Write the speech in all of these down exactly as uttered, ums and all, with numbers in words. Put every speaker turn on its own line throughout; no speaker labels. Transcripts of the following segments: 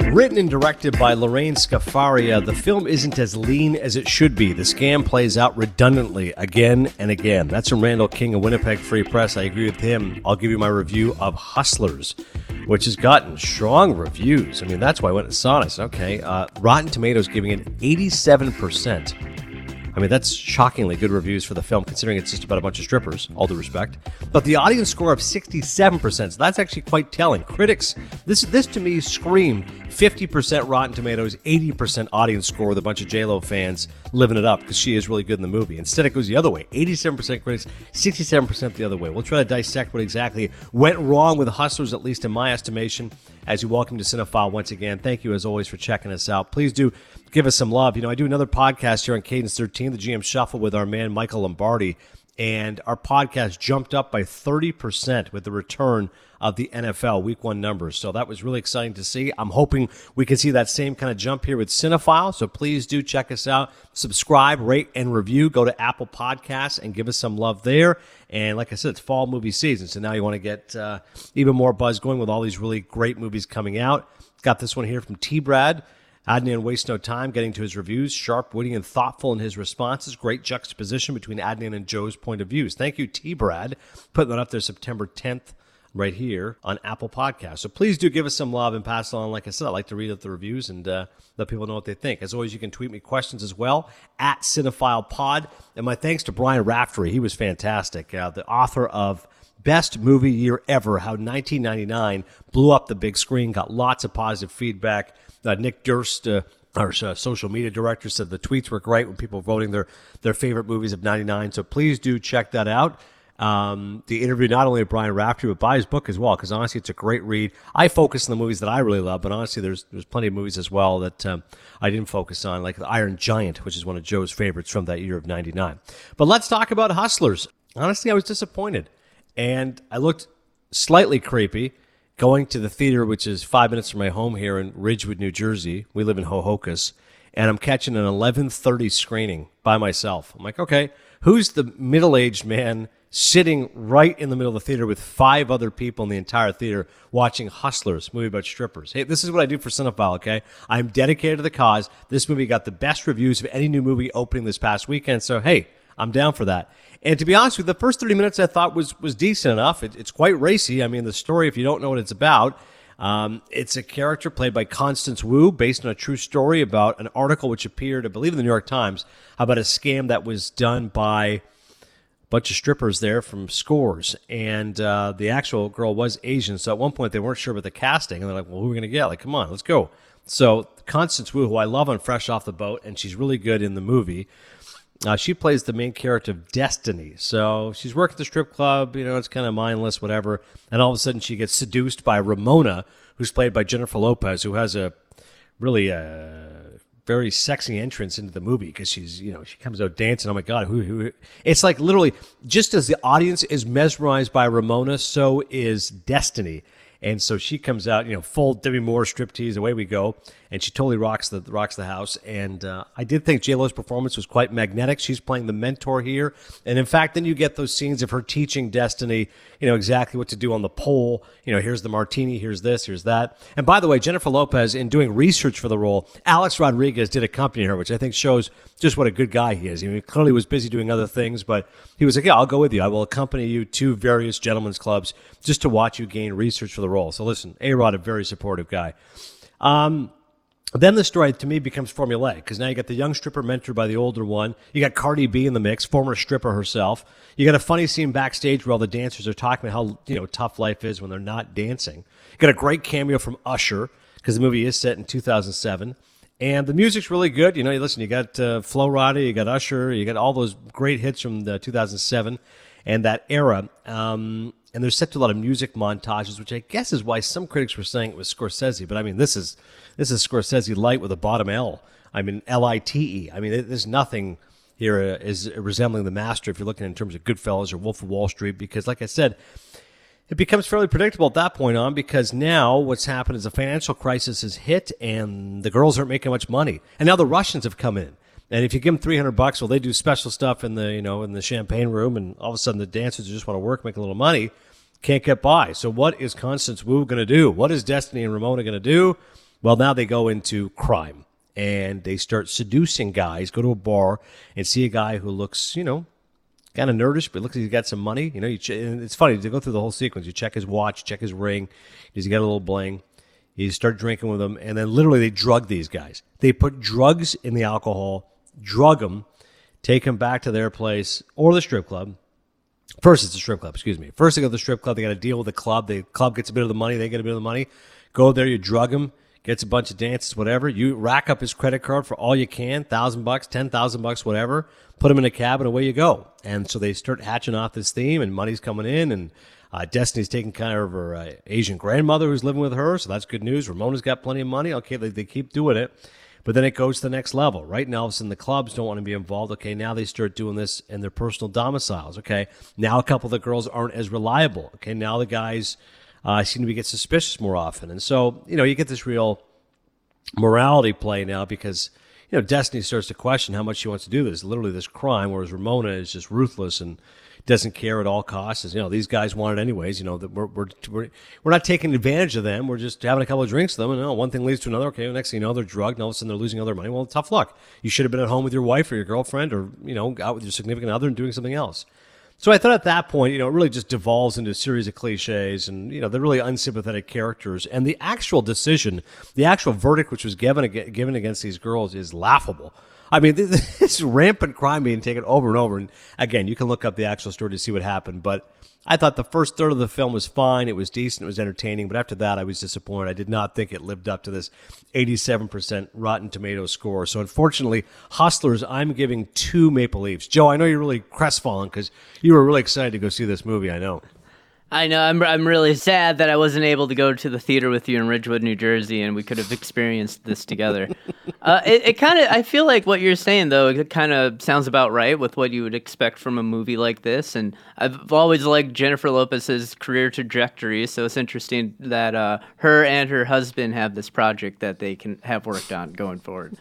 Written and directed by Lorraine Scafaria, the film isn't as lean as it should be. The scam plays out redundantly again and again. That's from Randall King of Winnipeg Free Press. I agree with him. I'll give you my review of Hustlers, which has gotten strong reviews. I mean, that's why I went and saw it. I said, okay, uh, Rotten Tomatoes giving it eighty-seven percent. I mean, that's shockingly good reviews for the film, considering it's just about a bunch of strippers, all due respect. But the audience score of sixty-seven percent, so that's actually quite telling. Critics, this this to me screamed fifty percent Rotten Tomatoes, eighty percent audience score with a bunch of J-Lo fans living it up because she is really good in the movie. Instead, it goes the other way. eighty-seven percent critics, sixty-seven percent the other way. We'll try to dissect what exactly went wrong with Hustlers, at least in my estimation, as you welcome to Cinephile once again. Thank you, as always, for checking us out. Please do give us some love. You know, I do another podcast here on Cadence thirteen, the G M Shuffle, with our man Michael Lombardi, and our podcast jumped up by thirty percent with the return of the N F L Week one numbers. So that was really exciting to see. I'm hoping we can see that same kind of jump here with Cinephile, so please do check us out. Subscribe, rate, and review. Go to Apple Podcasts and give us some love there. And like I said, it's fall movie season, so now you want to get uh, even more buzz going with all these really great movies coming out. Got this one here from T-Brad. Adnan wastes no time getting to his reviews. Sharp, witty, and thoughtful in his responses. Great juxtaposition between Adnan and Joe's point of views. Thank you, T-Brad. Putting that up there September tenth right here on Apple Podcasts. So please do give us some love and pass it on. Like I said, I like to read out the reviews and uh, let people know what they think. As always, you can tweet me questions as well at Cinephile Pod. And my thanks to Brian Raftery. He was fantastic. Uh, the author of Best Movie Year Ever, How nineteen ninety-nine Blew Up the Big Screen. Got lots of positive feedback. Uh, Nick Durst, uh, our uh, social media director, said the tweets were great when people were voting their, their favorite movies of ninety-nine. So please do check that out. Um, the interview not only of Brian Raftery, but buy his book as well, because honestly, it's a great read. I focus on the movies that I really love, but honestly, there's there's plenty of movies as well that um, I didn't focus on, like The Iron Giant, which is one of Joe's favorites from that year of ninety-nine. But let's talk about Hustlers. Honestly, I was disappointed, and I looked slightly creepy going to the theater, which is five minutes from my home here in Ridgewood, New Jersey. We live in Hohokus, and I'm catching an eleven thirty screening by myself. I'm like, okay, who's the middle-aged man sitting right in the middle of the theater with five other people in the entire theater watching Hustlers, movie about strippers? Hey, this is what I do for Cinephile, okay? I'm dedicated to the cause. This movie got the best reviews of any new movie opening this past weekend, so hey, I'm down for that. And to be honest with you, the first thirty minutes I thought was was decent enough. It, it's quite racy. I mean, the story, if you don't know what it's about, um, it's a character played by Constance Wu, based on a true story about an article which appeared, I believe, in the New York Times, about a scam that was done by a bunch of strippers there from Scores. And uh, the actual girl was Asian, so at one point they weren't sure about the casting. And they're like, well, who are we going to get? Like, come on, let's go. So Constance Wu, who I love on Fresh Off the Boat, and she's really good in the movie, Uh, she plays the main character of Destiny. So she's working at the strip club, you know, it's kind of mindless, whatever. And all of a sudden she gets seduced by Ramona, who's played by Jennifer Lopez, who has a really a very sexy entrance into the movie because she's, you know, she comes out dancing. Oh my God, who, who? It's like literally just as the audience is mesmerized by Ramona, so is Destiny. And so she comes out, you know, full Demi Moore striptease, away we go. And she totally rocks the rocks the house. And uh, I did think J-Lo's performance was quite magnetic. She's playing the mentor here. And in fact, then you get those scenes of her teaching Destiny, you know, exactly what to do on the pole. You know, here's the martini, here's this, here's that. And by the way, Jennifer Lopez, in doing research for the role, Alex Rodriguez did accompany her, which I think shows just what a good guy he is. I mean, he clearly was busy doing other things, but he was like, yeah, I'll go with you. I will accompany you to various gentlemen's clubs just to watch you gain research for the role. So listen, A-Rod, a very supportive guy. Um... Then the story, to me, becomes formulaic, because now you got the young stripper mentored by the older one. You got Cardi B in the mix, former stripper herself. You got a funny scene backstage where all the dancers are talking about how, you know, tough life is when they're not dancing. You got a great cameo from Usher, because the movie is set in two thousand seven. And the music's really good. You know, you listen, you got uh, Flo Rida, you got Usher, you got all those great hits from the two thousand seven and that era. Um, and they're set to a lot of music montages, which I guess is why some critics were saying it was Scorsese. But I mean, this is this is Scorsese light with a bottom L. I mean, L I T E. I mean, there's nothing here uh, is resembling the master if you're looking in terms of Goodfellas or Wolf of Wall Street, because like I said, it becomes fairly predictable at that point on, because now what's happened is a financial crisis has hit and the girls aren't making much money. And now the Russians have come in. And if you give them three hundred bucks, well, they do special stuff in the, you know, in the champagne room, and all of a sudden the dancers just want to work, make a little money, can't get by. So what is Constance Wu going to do? What is Destiny and Ramona going to do? Well, now they go into crime, and they start seducing guys, go to a bar, and see a guy who looks, you know, kind of nerdish, but looks like he's got some money. You know, you ch- and it's funny to go through the whole sequence. You check his watch, check his ring. Does he got a little bling? You start drinking with him, and then literally they drug these guys. They put drugs in the alcohol, drug them, take them back to their place or the strip club. First, it's a strip club, excuse me. First, they go to the strip club. They got to deal with the club. The club gets a bit of the money. They get a bit of the money. Go there, you drug him, gets a bunch of dances, whatever. You rack up his credit card for all you can, thousand bucks, ten thousand bucks, whatever. Put him in a cab, and away you go. And so they start hatching off this theme, and money's coming in, and uh, Destiny's taking care of her uh, Asian grandmother who's living with her, so that's good news. Ramona's got plenty of money. Okay, they, they keep doing it. But then it goes to the next level, right? Now, all of a sudden, the clubs don't want to be involved. Okay, now they start doing this in their personal domiciles. Okay, now a couple of the girls aren't as reliable. Okay, now the guys uh, seem to be get suspicious more often. And so, you know, you get this real morality play now because, you know, Destiny starts to question how much she wants to do this. Literally this crime, whereas Ramona is just ruthless and doesn't care at all costs. As, you know, these guys want it anyways. You know, that we're, we're we're we're not taking advantage of them. We're just having a couple of drinks with them, and you know, one thing leads to another. Okay, well, next thing you know, they're drugged, and all of a sudden they're losing all their money. Well, tough luck. You should have been at home with your wife or your girlfriend, or you know, out with your significant other and doing something else. So I thought at that point, you know, it really just devolves into a series of cliches, and you know, they're really unsympathetic characters. And the actual decision, the actual verdict which was given given against these girls is laughable. I mean, this rampant crime being taken over and over. And again, you can look up the actual story to see what happened. But I thought the first third of the film was fine. It was decent. It was entertaining. But after that, I was disappointed. I did not think it lived up to this eighty-seven percent Rotten Tomatoes score. So unfortunately, Hustlers, I'm giving two Maple Leafs. Joe, I know you're really crestfallen because you were really excited to go see this movie. I know.
I know. I'm I'm really sad that I wasn't able to go to the theater with you in Ridgewood, New Jersey, and we could have experienced this together. uh, it it kind of, I feel like what you're saying, though, it kind of sounds about right with what you would expect from a movie like this. And I've always liked Jennifer Lopez's career trajectory, so it's interesting that uh, her and her husband have this project that they can have worked on going forward.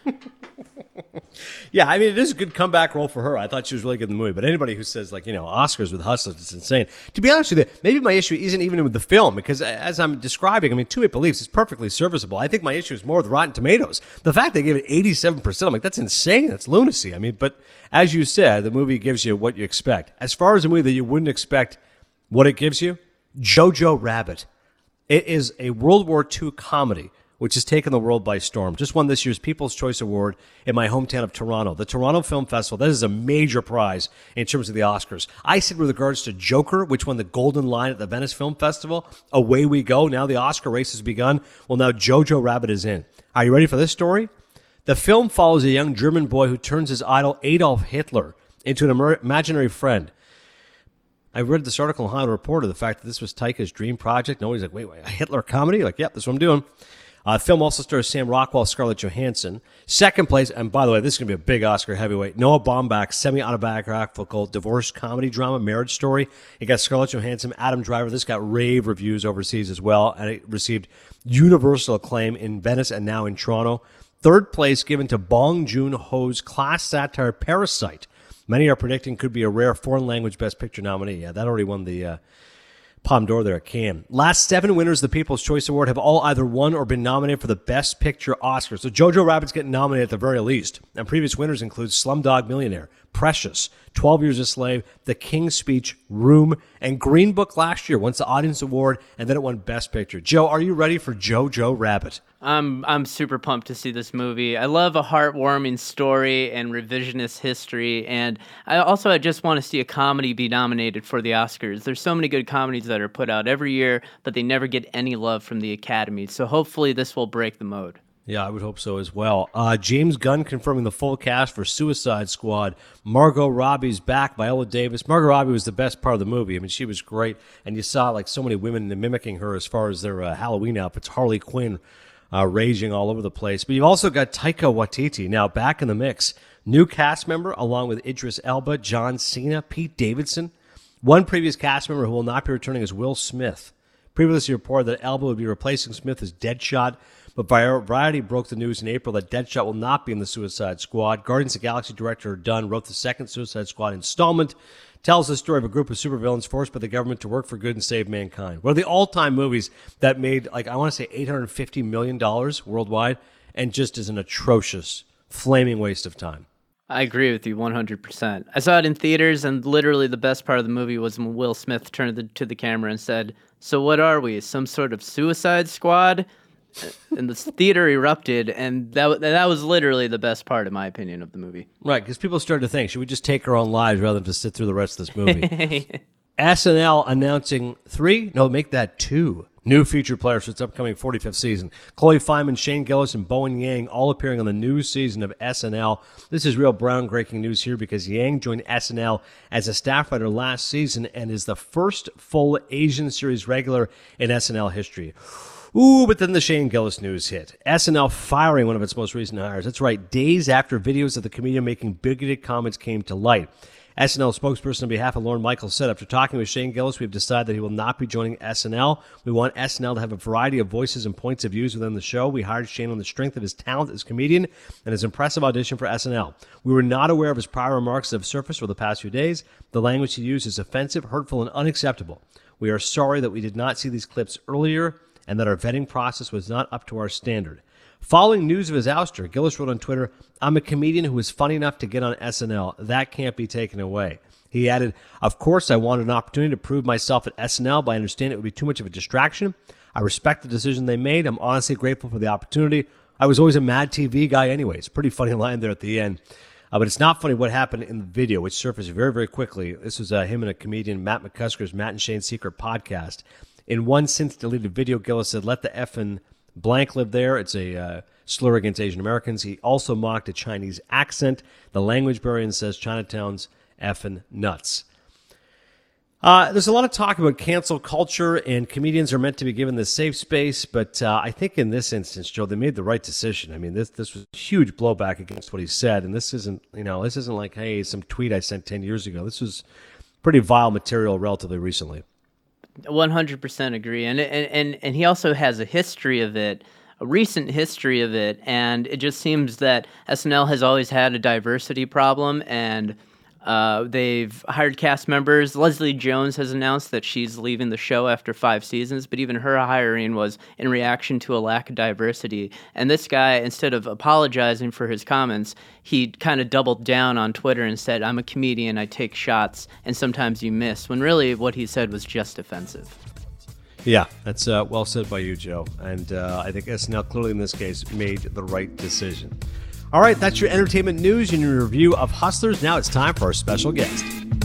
Yeah, I mean, it is a good comeback role for her. I thought she was really good in the movie. But anybody who says, like, you know, Oscars with Hustlers, it's insane. To be honest with you, maybe my issue isn't even with the film, because as I'm describing, I mean, Two Maple Leafs is perfectly serviceable. I think my issue is more with Rotten Tomatoes. The fact they gave it eighty-seven percent, I'm like, that's insane. That's lunacy. I mean, but as you said, the movie gives you what you expect. As far as a movie that you wouldn't expect what it gives you, Jojo Rabbit. It is a World War Two comedy which has taken the world by storm. Just won this year's People's Choice Award in my hometown of Toronto. The Toronto Film Festival, that is a major prize in terms of the Oscars. I said with regards to Joker, which won the Golden Lion at the Venice Film Festival, away we go. Now the Oscar race has begun. Well, now Jojo Rabbit is in. Are you ready for this story? The film follows a young German boy who turns his idol Adolf Hitler into an imer- imaginary friend. I read this article in Hollywood Reporter, the fact that this was Taika's dream project. Nobody's like, wait, wait, a Hitler comedy? Like, yep, that's what I'm doing. Uh, the film also stars Sam Rockwell, Scarlett Johansson. Second place, and by the way, this is going to be a big Oscar heavyweight, Noah Baumbach's semi-autobiographical divorce comedy drama, Marriage Story. It got Scarlett Johansson, Adam Driver. This got rave reviews overseas as well, and it received universal acclaim in Venice and now in Toronto. Third place given to Bong Joon-ho's class satire Parasite. Many are predicting could be a rare foreign language Best Picture nominee. Yeah, that already won the... Uh, Palme d'Or there at Cannes. Last seven winners of the People's Choice Award have all either won or been nominated for the Best Picture Oscar. So Jojo Rabbit's getting nominated at the very least. And previous winners include Slumdog Millionaire, Precious, twelve Years a Slave, The King's Speech, Room, and Green Book last year won the Audience Award, and then it won Best Picture. Joe, are you ready for Jojo Rabbit?
I'm I'm super pumped to see this movie. I love a heartwarming story and revisionist history, and I also I just want to see a comedy be nominated for the Oscars. There's so many good comedies that are put out every year, but they never get any love from the Academy. So hopefully this will break the mode.
Yeah, I would hope so as well. Uh, James Gunn confirming the full cast for Suicide Squad. Margot Robbie's back. Viola Davis. Margot Robbie was the best part of the movie. I mean, she was great, and you saw like so many women mimicking her as far as their uh, Halloween outfits. Harley Quinn uh, raging all over the place. But you've also got Taika Waititi now back in the mix. New cast member along with Idris Elba, John Cena, Pete Davidson. One previous cast member who will not be returning is Will Smith. Previously reported that Elba would be replacing Smith as Deadshot. But Variety broke the news in April that Deadshot will not be in the Suicide Squad. Guardians of the Galaxy director Dunn wrote the second Suicide Squad installment. Tells the story of a group of supervillains forced by the government to work for good and save mankind. One of the all-time movies that made, like, I want to say eight hundred fifty million dollars worldwide, and just is an atrocious, flaming waste of time.
I agree with you one hundred percent. I saw it in theaters, and literally the best part of the movie was when Will Smith turned the, to the camera and said, "So what are we, some sort of Suicide Squad?" And the theater erupted, and that that was literally the best part, in my opinion, of the movie.
Right, because people started to think, should we just take our own lives rather than just sit through the rest of this movie? S N L announcing three, no, make that two, new featured players for its upcoming forty-fifth season. Chloe Fineman, Shane Gillis, and Bowen Yang all appearing on the new season of S N L. This is real groundbreaking news here because Yang joined S N L as a staff writer last season and is the first full Asian series regular in S N L history. Ooh, but then the Shane Gillis news hit. S N L firing one of its most recent hires. That's right, days after videos of the comedian making bigoted comments came to light. S N L spokesperson on behalf of Lorne Michaels said, after talking with Shane Gillis, we've decided that he will not be joining S N L. We want S N L to have a variety of voices and points of views within the show. We hired Shane on the strength of his talent as a comedian and his impressive audition for S N L. We were not aware of his prior remarks that have surfaced over the past few days. The language he used is offensive, hurtful, and unacceptable. We are sorry that we did not see these clips earlier and that our vetting process was not up to our standard. Following news of his ouster, Gillis wrote on Twitter, "I'm a comedian who was funny enough to get on S N L. That can't be taken away." He added, "Of course, I wanted an opportunity to prove myself at S N L, but I understand it would be too much of a distraction. I respect the decision they made. I'm honestly grateful for the opportunity. I was always a Mad T V guy anyways." Pretty funny line there at the end. Uh, but it's not funny what happened in the video, which surfaced very, very quickly. This was uh, him and a comedian, Matt McCusker's Matt and Shane's Secret podcast. In one since-deleted video, Gillis said, "Let the effing blank live there." It's a uh, slur against Asian Americans. He also mocked a Chinese accent. The language barrier and says Chinatown's effing nuts. Uh, there's a lot of talk about cancel culture, and comedians are meant to be given this safe space, but uh, I think in this instance, Joe, they made the right decision. I mean, this this was huge blowback against what he said, and this isn't, you know, this isn't like, hey, some tweet I sent ten years ago. This was pretty vile material relatively recently.
one hundred percent agree. And, and and and he also has a history of it, a recent history of it, and it just seems that S N L has always had a diversity problem, and uh, they've hired cast members. Leslie Jones has announced that she's leaving the show after five seasons, but even her hiring was in reaction to a lack of diversity. And this guy, instead of apologizing for his comments, he kind of doubled down on Twitter and said, "I'm a comedian, I take shots, and sometimes you miss," when really what he said was just offensive.
Yeah, that's uh, well said by you, Joe. And uh, I think S N L clearly in this case made the right decision. All right, that's your entertainment news and your review of Hustlers. Now it's time for our special guest.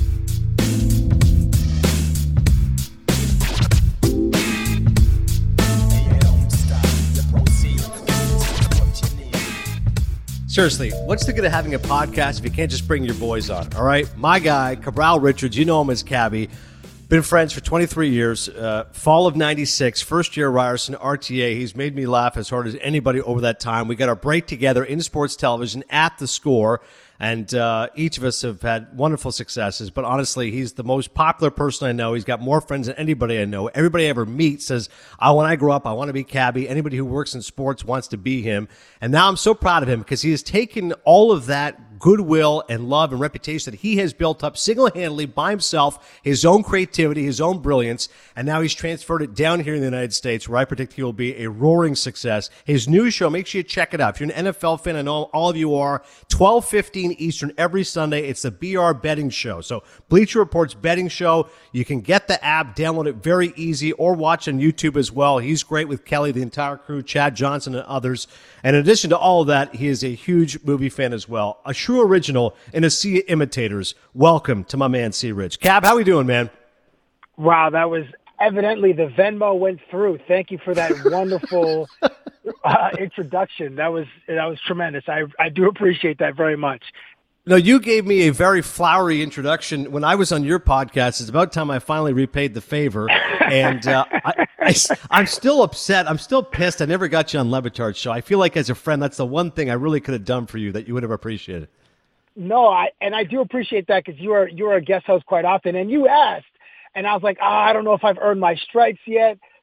Seriously, what's the good of having a podcast if you can't just bring your boys on? All right, my guy, Cabral Richards, you know him as Cabby. Been friends for twenty-three years. Uh, fall of ninety-six, first year Ryerson, R T A. He's made me laugh as hard as anybody over that time. We got our break together in sports television at The Score, and uh, each of us have had wonderful successes. But honestly, he's the most popular person I know. He's got more friends than anybody I know. Everybody I ever meet says, oh, when I grow up, I want to be Cabby. Anybody who works in sports wants to be him. And now I'm so proud of him because he has taken all of that goodwill and love and reputation that he has built up single-handedly by himself, his own creativity, his own brilliance, and now he's transferred it down here in the United States, where I predict he will be a roaring success. His new show, make sure you check it out. If you're an N F L fan, I know all of you are, twelve fifteen Eastern every Sunday. It's the B R Betting Show. So Bleacher Report's betting show. You can get the app, download it very easy, or watch on YouTube as well. He's great with Kelly, the entire crew, Chad Johnson, and others. And in addition to all of that, he is a huge movie fan as well. A true original and a sea of imitators. Welcome to my man, C. Rich. Cab, how we doing, man?
Wow, that was evidently the Venmo went through. Thank you for that wonderful uh, introduction. That was that was tremendous. I I do appreciate that very much.
No, you gave me a very flowery introduction when I was on your podcast. It's about time I finally repaid the favor. And uh, I, I, I'm still upset. I'm still pissed. I never got you on Le Batard's show. I feel like as a friend, that's the one thing I really could have done for you that you would have appreciated.
No, I and I do appreciate that because you are you are a guest host quite often. And you asked, and I was like, oh, I don't know if I've earned my stripes yet.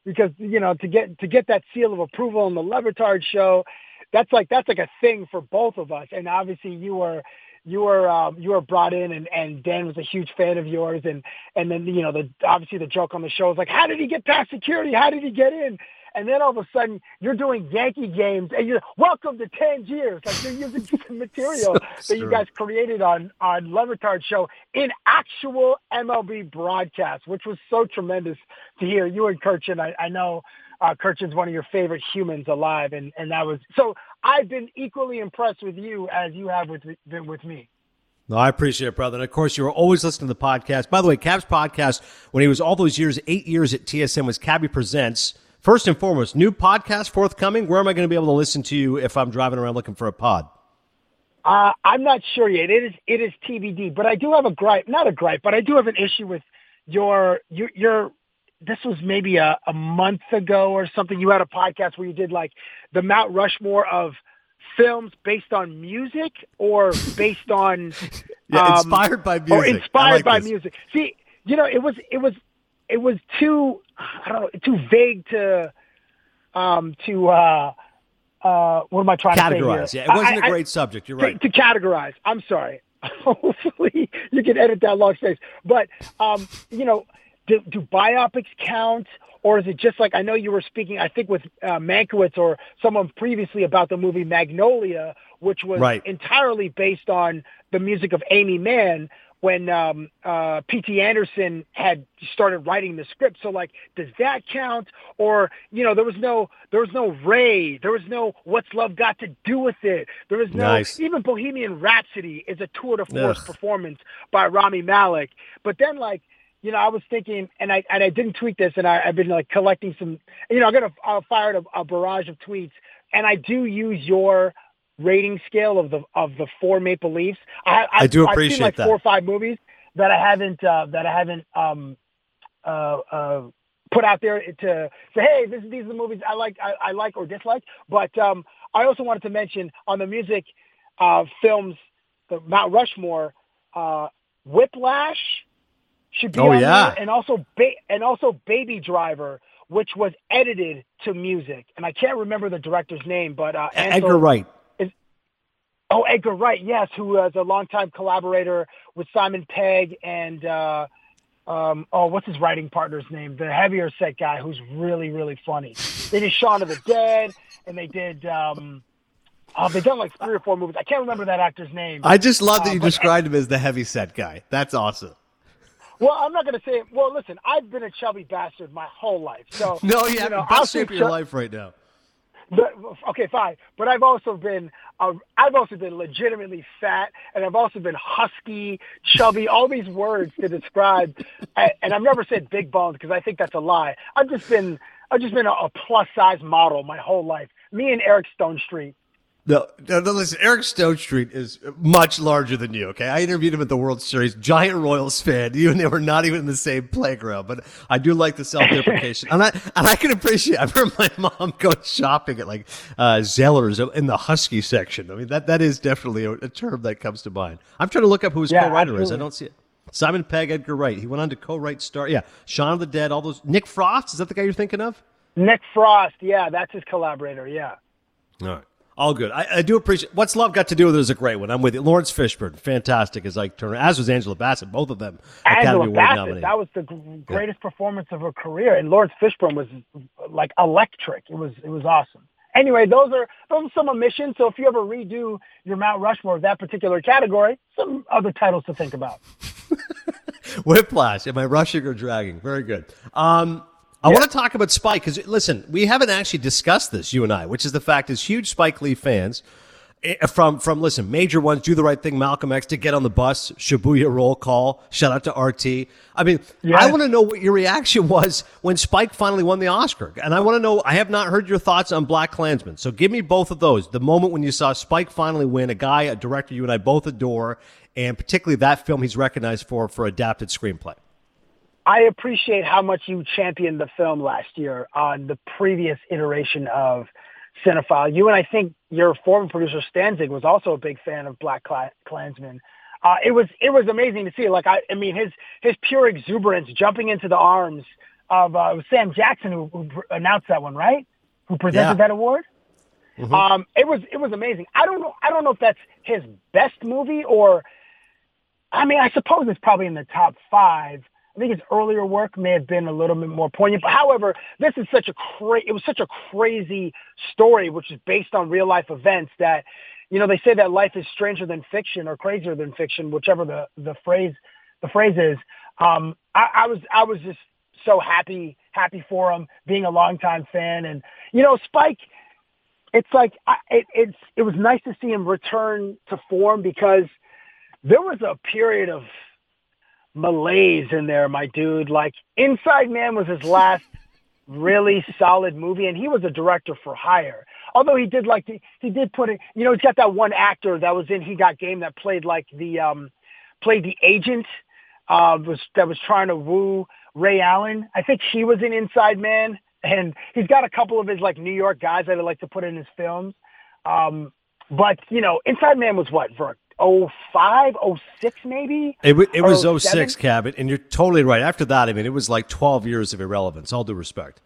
because, you know, to get, to get that seal of approval on the Levitard show, that's like, that's like a thing for both of us. And obviously you were, you were, um, you were brought in and, and Dan was a huge fan of yours. And, and then, you know, the, obviously the joke on the show is like, how did he get past security? How did he get in? And then all of a sudden you're doing Yankee games and you're welcome to Tangiers. Like you're using some material that you guys created on, on Levitard show in actual M L B broadcast, which was so tremendous to hear. You and Kirchin, I, I know uh, Kirchin's one of your favorite humans alive. And, and that was, so I've been equally impressed with you as you have with, with me.
No, I appreciate it, brother. And of course, you were always listening to the podcast. By the way, Cab's podcast, when he was all those years, eight years at T S N, was Cabby Presents. First and foremost, new podcast forthcoming. Where am I going to be able to listen to you if I'm driving around looking for a pod?
Uh, I'm not sure yet. It is it is T B D, but I do have a gripe, not a gripe, but I do have an issue with your your your. This was maybe a, a month ago or something. You had a podcast where you did like the Mount Rushmore of films based on music or based on
yeah,
um,
inspired by music.
Or inspired
like
by
this.
music. See, you know, it was it was it was too I don't know too vague to um to uh uh what am I trying
categorize.
to say here?
Yeah, it wasn't
I,
a great
I,
subject. You're
to,
right.
To categorize. I'm sorry. Hopefully you can edit that long space. But um, you know, do, do biopics count? Or is it just like, I know you were speaking, I think with uh, Mankiewicz or someone previously about the movie Magnolia, which was
right.
entirely based on the music of Amy Mann when um, uh, P T Anderson had started writing the script. So like, does that count? Or, you know, there was no, there was no Ray. There was no What's Love Got to Do with It. There was no,
nice.
Even Bohemian Rhapsody is a tour de force
Ugh.
performance by Rami Malek. But then like, you know, I was thinking, and I and I didn't tweet this, and I, I've been like collecting some, you know, I got a, I fired a, a barrage of tweets, and I do use your rating scale of the of the four Maple Leafs. I, I,
I do
I've
appreciate
seen like
that.
four or five movies that I haven't uh, that I haven't um, uh, uh, put out there to say, hey, this, these are the movies I like, I, I like or dislike. But um, I also wanted to mention on the music uh, films, the Mount Rushmore, uh, Whiplash should be
oh,
on
yeah.
there, and also ba- and also Baby Driver, which was edited to music, and I can't remember the director's name, but uh,
Edgar Wright.
Is, oh, Edgar Wright, yes, who was a longtime collaborator with Simon Pegg and uh, um, oh, what's his writing partner's name? The heavier set guy who's really really funny. They did Shaun of the Dead, and they did. Um, oh, they've done like three or four movies. I can't remember that actor's name.
I just love that
uh,
you
but,
described him as the heavy set guy. That's awesome.
Well, I'm not going to say. Well, listen, I've been a chubby bastard my whole life. So
no, you
you
have
know,
the best shape
say
of your
chub-
life right now.
But, okay, fine. But I've also been, uh, I've also been legitimately fat, and I've also been husky, chubby, all these words to describe. And, and I've never said big bones because I think that's a lie. I've just been, I've just been a, a plus size model my whole life. Me and Eric Stone Street.
No, no, no, listen, Eric Stone Street is much larger than you, okay? I interviewed him at the World Series, giant Royals fan. You and they were not even in the same playground, but I do like the self-deprecation. and, I, and I can appreciate, I remember my mom going shopping at like uh, Zellers in the Husky section. I mean, that, that is definitely a, a term that comes to mind. I'm trying to look up who his
Yeah,
co-writer
absolutely.
is. I don't see it. Simon Pegg, Edgar Wright. He went on to co-write Star. Yeah, Shaun of the Dead, all those. Nick Frost, is that the guy you're thinking of?
Nick Frost, yeah, that's his collaborator, yeah.
All right. All good. I, I do appreciate. What's Love Got to Do with It is a great one. I'm with you. Lawrence Fishburne, fantastic as Ike Turner, as was Angela Bassett. Both of them Academy
Angela
Award
Bassett,
nominated.
that was the g- greatest performance of her career, and Lawrence Fishburne was like electric. It was it was awesome. Anyway, those are those are some omissions. So if you ever redo your Mount Rushmore of that particular category, some other titles to think about.
Whiplash. Am I rushing or dragging? Very good. Um, I
Yeah.
want to talk about Spike because, listen, we haven't actually discussed this, you and I, which is the fact as huge Spike Lee fans eh, from, from listen, major ones, Do the Right Thing, Malcolm X, To Get on the Bus, Shibuya Roll Call, shout out to R T. I mean,
Yeah.
I want to know what your reaction was when Spike finally won the Oscar. And I want to know, I have not heard your thoughts on Black Klansman. So give me both of those. The moment when you saw Spike finally win, a guy, a director you and I both adore, and particularly that film he's recognized for, for adapted screenplay.
I appreciate how much you championed the film last year on the previous iteration of Cinephile. You and I think your former producer Stanzig was also a big fan of Black Kla- Klansman. Uh, it was it was amazing to see. Like I, I mean, his his pure exuberance, jumping into the arms of uh, it was Sam Jackson who, who announced that one, right? Who presented
Yeah.
that award?
Mm-hmm.
Um, it was it was amazing. I don't know. I don't know if that's his best movie or. I mean, I suppose it's probably in the top five. I think his earlier work may have been a little bit more poignant. But however, this is such a cra- it was such a crazy story, which is based on real life events that, you know, they say that life is stranger than fiction or crazier than fiction, whichever the, the phrase the phrase is. Um, I, I was I was just so happy happy for him, being a longtime fan, and you know, Spike. It's like I, it, it's it was nice to see him return to form because there was a period of malaise in there, my dude. Like Inside Man was his last really solid movie, and he was a director for hire. Although he did like the, he did put it, you know, he's got that one actor that was in He Got Game that played like the um played the agent uh was that was trying to woo Ray Allen. I think he was in Inside Man, and he's got a couple of his like New York guys that I like to put in his films. Um, but you know, Inside Man was what for oh five, oh six maybe?
It, w- it was
oh
oh six,
seven?
Cabot, and you're totally right. After that, I mean, it was like twelve years of irrelevance, all due respect.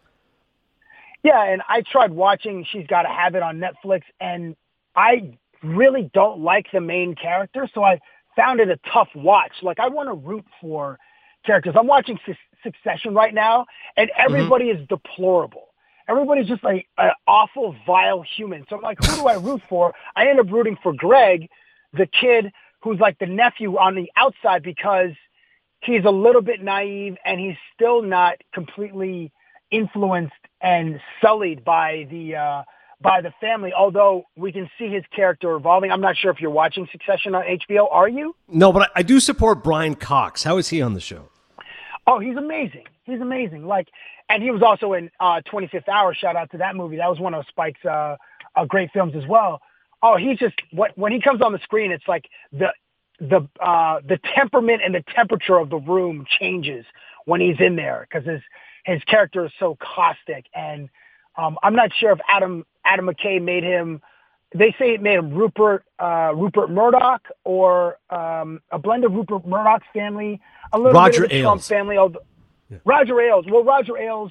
Yeah, and I tried watching She's Gotta Have It on Netflix, and I really don't like the main character, so I found it a tough watch. Like, I want to root for characters. I'm watching Su- Succession right now, and everybody mm-hmm. is deplorable. Everybody's just like an awful, vile human. So I'm like, who do I root for? I end up rooting for Greg, the kid who's like the nephew on the outside, because he's a little bit naive and he's still not completely influenced and sullied by the uh, by the family. Although we can see his character evolving. I'm not sure if you're watching Succession on H B O. Are you?
No, but I, I do support Brian Cox. How is he on the show?
Oh, he's amazing. He's amazing. Like, and he was also in uh, twenty-fifth Hour. Shout out to that movie. That was one of Spike's uh, uh, great films as well. Oh, he's just what when he comes on the screen, it's like the the uh, the temperament and the temperature of the room changes when he's in there because his his character is so caustic. And um, I'm not sure if Adam Adam McKay made him. They say it made him Rupert uh, Rupert Murdoch or um, a blend of Rupert Murdoch's family, a little
Roger
bit of the
Ailes.
Trump family. Although, yeah. Roger Ailes. Well, Roger Ailes.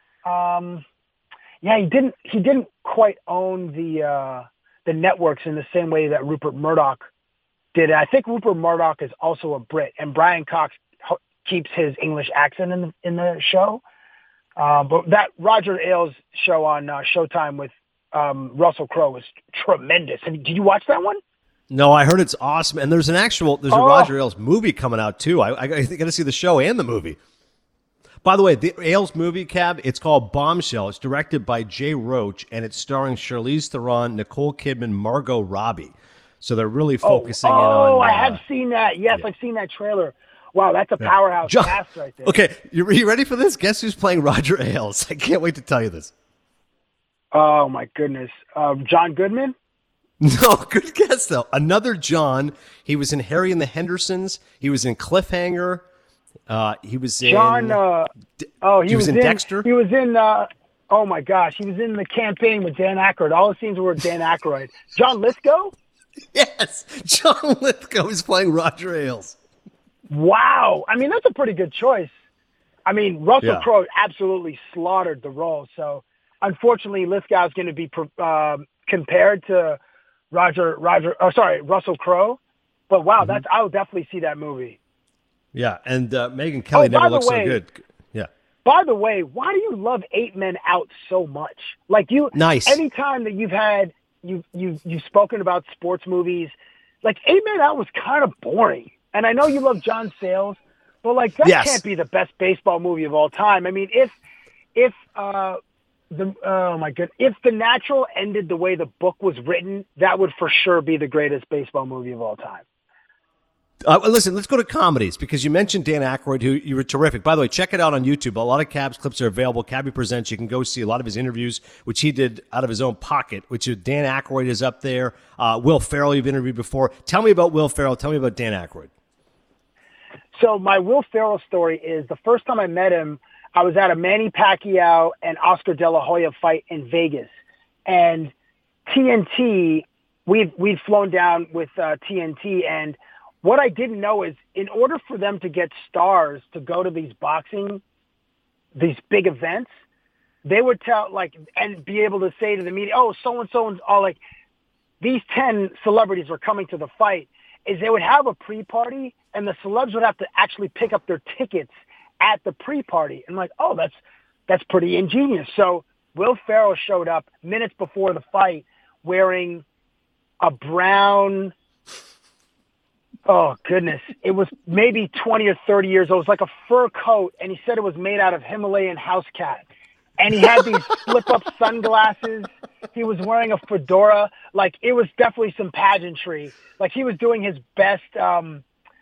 Um, yeah, he didn't. He didn't quite own the uh, the networks in the same way that Rupert Murdoch did. I think Rupert Murdoch is also a Brit, and Brian Cox ho- keeps his English accent in the in the show. Uh, but that Roger Ailes show on uh, Showtime with um, Russell Crowe was tremendous. And did you watch that one?
No, I heard it's awesome. And there's an actual, there's a
oh.
Roger Ailes movie coming out too. I, I, I got to see the show and the movie. By the way, the Ailes movie, Cab, it's called Bombshell. It's directed by Jay Roach, and it's starring Charlize Theron, Nicole Kidman, Margot Robbie. So they're really focusing
oh,
in on...
Oh, I
uh,
have seen that. Yes, yeah. I've seen that trailer. Wow, that's a
yeah.
powerhouse
John,
cast right there.
Okay, you, you ready for this? Guess who's playing Roger Ailes? I can't wait to tell you this.
Oh, my goodness. Uh, John Goodman?
No, good guess, though. Another John. He was in Harry and the Hendersons. He was in Cliffhanger. Uh, he was in...
John... Uh, oh, he,
he was,
was
in,
in
Dexter.
He was in... Uh, oh, my gosh. He was in The Campaign with Dan Aykroyd. All the scenes were with Dan Aykroyd. John Lithgow?
Yes, John Lithgow is playing Roger Ailes.
Wow. I mean, that's a pretty good choice. I mean, Russell
Yeah.
Crowe absolutely slaughtered the role. So, unfortunately, Lithgow is going to be uh, compared to Roger, Roger, oh, sorry, Russell Crowe. But wow, mm-hmm. that's I would definitely see that movie.
Yeah, and uh, Megyn Kelly
oh,
never looks
way,
so good. Yeah.
By the way, why do you love Eight Men Out so much? Like you,
nice.
Anytime that you've had you you you've spoken about sports movies, like Eight Men Out was kind of boring. And I know you love John Sayles, but like that
yes.
can't be the best baseball movie of all time. I mean, if if uh, the oh my god, if The Natural ended the way the book was written, that would for sure be the greatest baseball movie of all time.
Uh, listen, let's go to comedies because you mentioned Dan Aykroyd, who you were terrific. By the way, check it out on YouTube. A lot of Cab's clips are available. Cabby Presents. You can go see a lot of his interviews, which he did out of his own pocket. Which is Dan Aykroyd is up there. Uh, Will Ferrell, you've interviewed before. Tell me about Will Ferrell. Tell me about Dan Aykroyd.
So my Will Ferrell story is the first time I met him, I was at a Manny Pacquiao and Oscar De La Hoya fight in Vegas, and T N T. We've we've flown down with uh, T N T, and what I didn't know is in order for them to get stars to go to these boxing these big events, they would tell like and be able to say to the media, oh, so and so and all like these ten celebrities are coming to the fight. Is they would have a pre-party and the celebs would have to actually pick up their tickets at the pre-party. And like, oh, that's that's pretty ingenious. So Will Ferrell showed up minutes before the fight wearing a brown, oh goodness, it was maybe twenty or thirty years old. It was like a fur coat, and he said it was made out of Himalayan house cat. And he had these flip-up sunglasses. He was wearing a fedora. Like, it was definitely some pageantry. Like, he was doing his best um,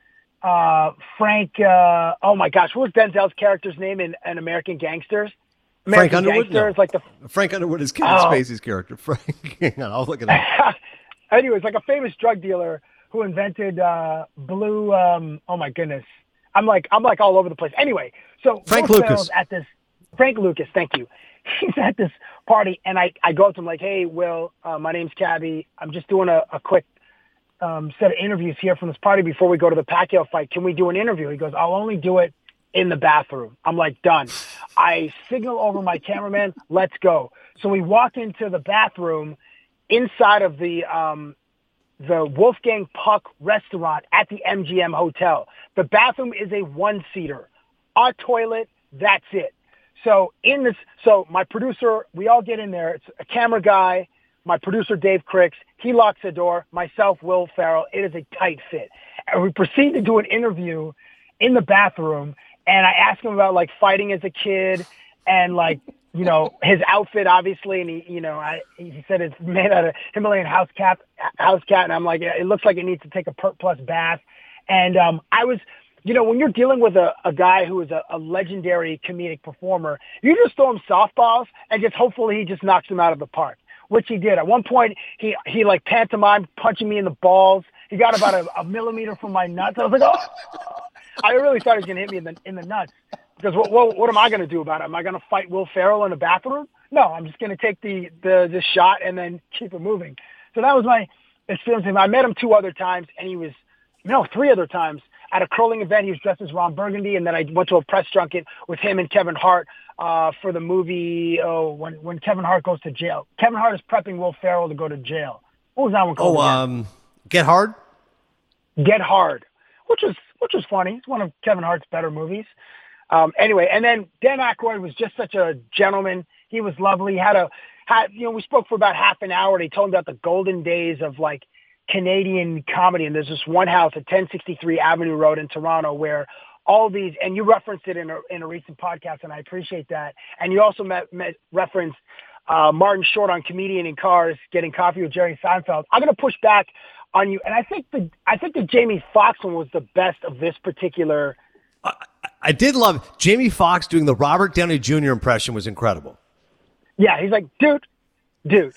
uh, Frank, uh, oh my gosh, what was Denzel's character's name in, in American Gangsters? American
Frank Underwood?
Gangsters,
No.
like the
Frank Underwood is Kevin
Oh.
Spacey's character. Frank, hang on, I'll look at that.
Anyways, like a famous drug dealer who invented uh, blue, um, oh my goodness. I'm like, I'm like all over the place. Anyway, so
Frank
Will
Lucas.
Ferrell's at this, Frank Lucas, thank you. He's at this party, and I, I go up to him like, hey, Will, uh, my name's Cabby. I'm just doing a, a quick um, set of interviews here from this party before we go to the Pacquiao fight. Can we do an interview? He goes, I'll only do it in the bathroom. I'm like, done. I signal over my cameraman, let's go. So we walk into the bathroom inside of the um, the Wolfgang Puck restaurant at the M G M Hotel. The bathroom is a one-seater. Our toilet, that's it. So in this, so my producer, we all get in there. It's a camera guy, my producer, Dave Cricks. He locks the door. Myself, Will Ferrell. It is a tight fit. And we proceed to do an interview in the bathroom. And I asked him about like fighting as a kid and like, you know, his outfit, obviously. And he, you know, I, he said it's made out of Himalayan house cat, house cat. And I'm like, it looks like it needs to take a Pert Plus bath. And um, I was, you know, when you're dealing with a, a guy who is a, a legendary comedic performer, you just throw him softballs and just hopefully he just knocks him out of the park, which he did. At one point, he, he like pantomimed punching me in the balls. He got about a, a millimeter from my nuts. I was like, oh, I really thought he was going to hit me in the, in the nuts. Because what, what, what am I going to do about it? Am I going to fight Will Ferrell in the bathroom? No, I'm just going to take the, the, the shot and then keep it moving. So that was my experience with him. I met him two other times, and he was, no, three other times. At a curling event, he was dressed as Ron Burgundy, and then I went to a press junket with him and Kevin Hart uh, for the movie, oh, when, when Kevin Hart goes to jail. Kevin Hart is prepping Will Ferrell to go to jail. What was that one called?
Oh, um, Get Hard?
Get Hard, which was which was funny. It's one of Kevin Hart's better movies. Um, anyway, and then Dan Aykroyd was just such a gentleman. He was lovely. He had a, had, you know, we spoke for about half an hour, and he told me about the golden days of, like, Canadian comedy. And there's this one house at ten sixty-three Avenue Road in Toronto where all these, and you referenced it in a, in a recent podcast, and I appreciate that. And you also met, met referenced uh, Martin Short on Comedian in Cars, Getting Coffee with Jerry Seinfeld. I'm going to push back on you. And I think the, I think the Jamie Foxx one was the best of this particular.
I, I did love Jamie Foxx doing the Robert Downey Junior impression was incredible.
Yeah. He's like, dude, dude.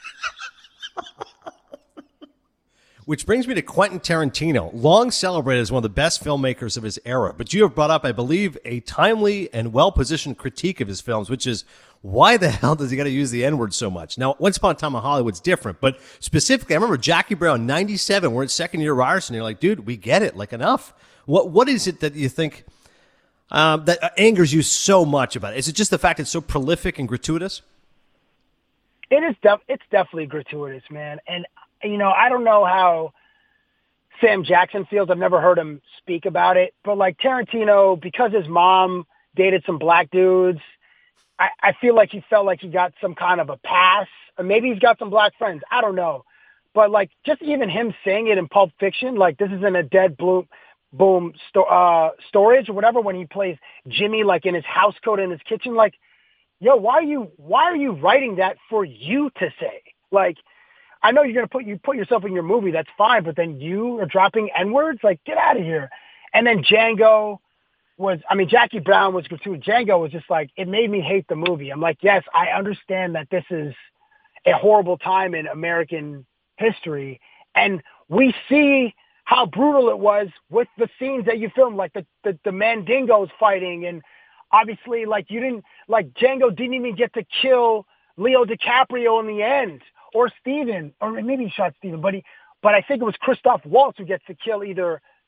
Which brings me to Quentin Tarantino, long celebrated as one of the best filmmakers of his era. But you have brought up, I believe, a timely and well-positioned critique of his films, which is, why the hell does he got to use the N-word so much? Now, Once Upon a Time in Hollywood's different, but specifically, I remember Jackie Brown, ninety-seven, we're in second year Ryerson. You're like, dude, we get it, like enough. What What is it that you think um, that angers you so much about it? Is it just the fact it's so prolific and gratuitous?
It is. Def- it's definitely gratuitous, man. And you know, I don't know how Sam Jackson feels. I've never heard him speak about it, but like Tarantino, because his mom dated some black dudes, I, I feel like he felt like he got some kind of a pass, or maybe he's got some black friends. I don't know. But like, just even him saying it in Pulp Fiction, like this isn't a dead bloom, boom sto- uh, storage or whatever, when he plays Jimmy, like in his house coat in his kitchen, like, yo, why are you, why are you writing that for you to say? Like, I know you're going to put, you put yourself in your movie. That's fine. But then you are dropping N-words, like, get out of here. And then Django was, I mean, Jackie Brown was gratuitous. Django was just like, it made me hate the movie. I'm like, yes, I understand that this is a horrible time in American history. And we see how brutal it was with the scenes that you filmed, like the, the, the Mandingos fighting. And obviously, like, you didn't, like, Django didn't even get to kill Leo DiCaprio in the end, or Steven, or maybe he shot Steven, but he, but I think it was Christoph Waltz who gets to kill either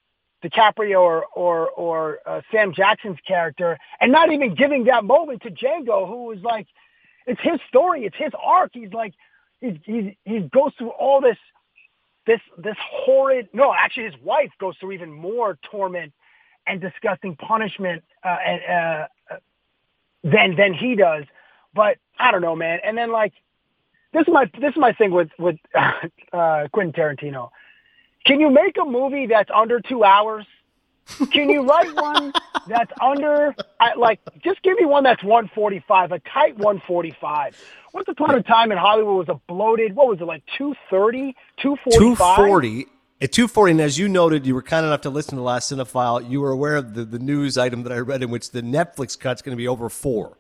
DiCaprio or or or uh, Sam Jackson's character, and not even giving that moment to Django, who was like, it's his story, it's his arc. He's like, he's he's he goes through all this this this horrid. No, actually, his wife goes through even more torment and disgusting punishment uh, and, uh, than than he does. But I don't know, man. And then like, this is my this is my thing with with uh, Quentin Tarantino. Can you make a movie that's under two hours? Can you write one that's under, I, like, just give me one that's one forty-five, a tight one forty-five. Once upon a time in Hollywood was a bloated, what was it, like two thirty, two forty-five?
two forty. At two forty, and as you noted, you were kind enough to listen to Last Cinephile. You were aware of the, the news item that I read in which the Netflix cut's going to be over four.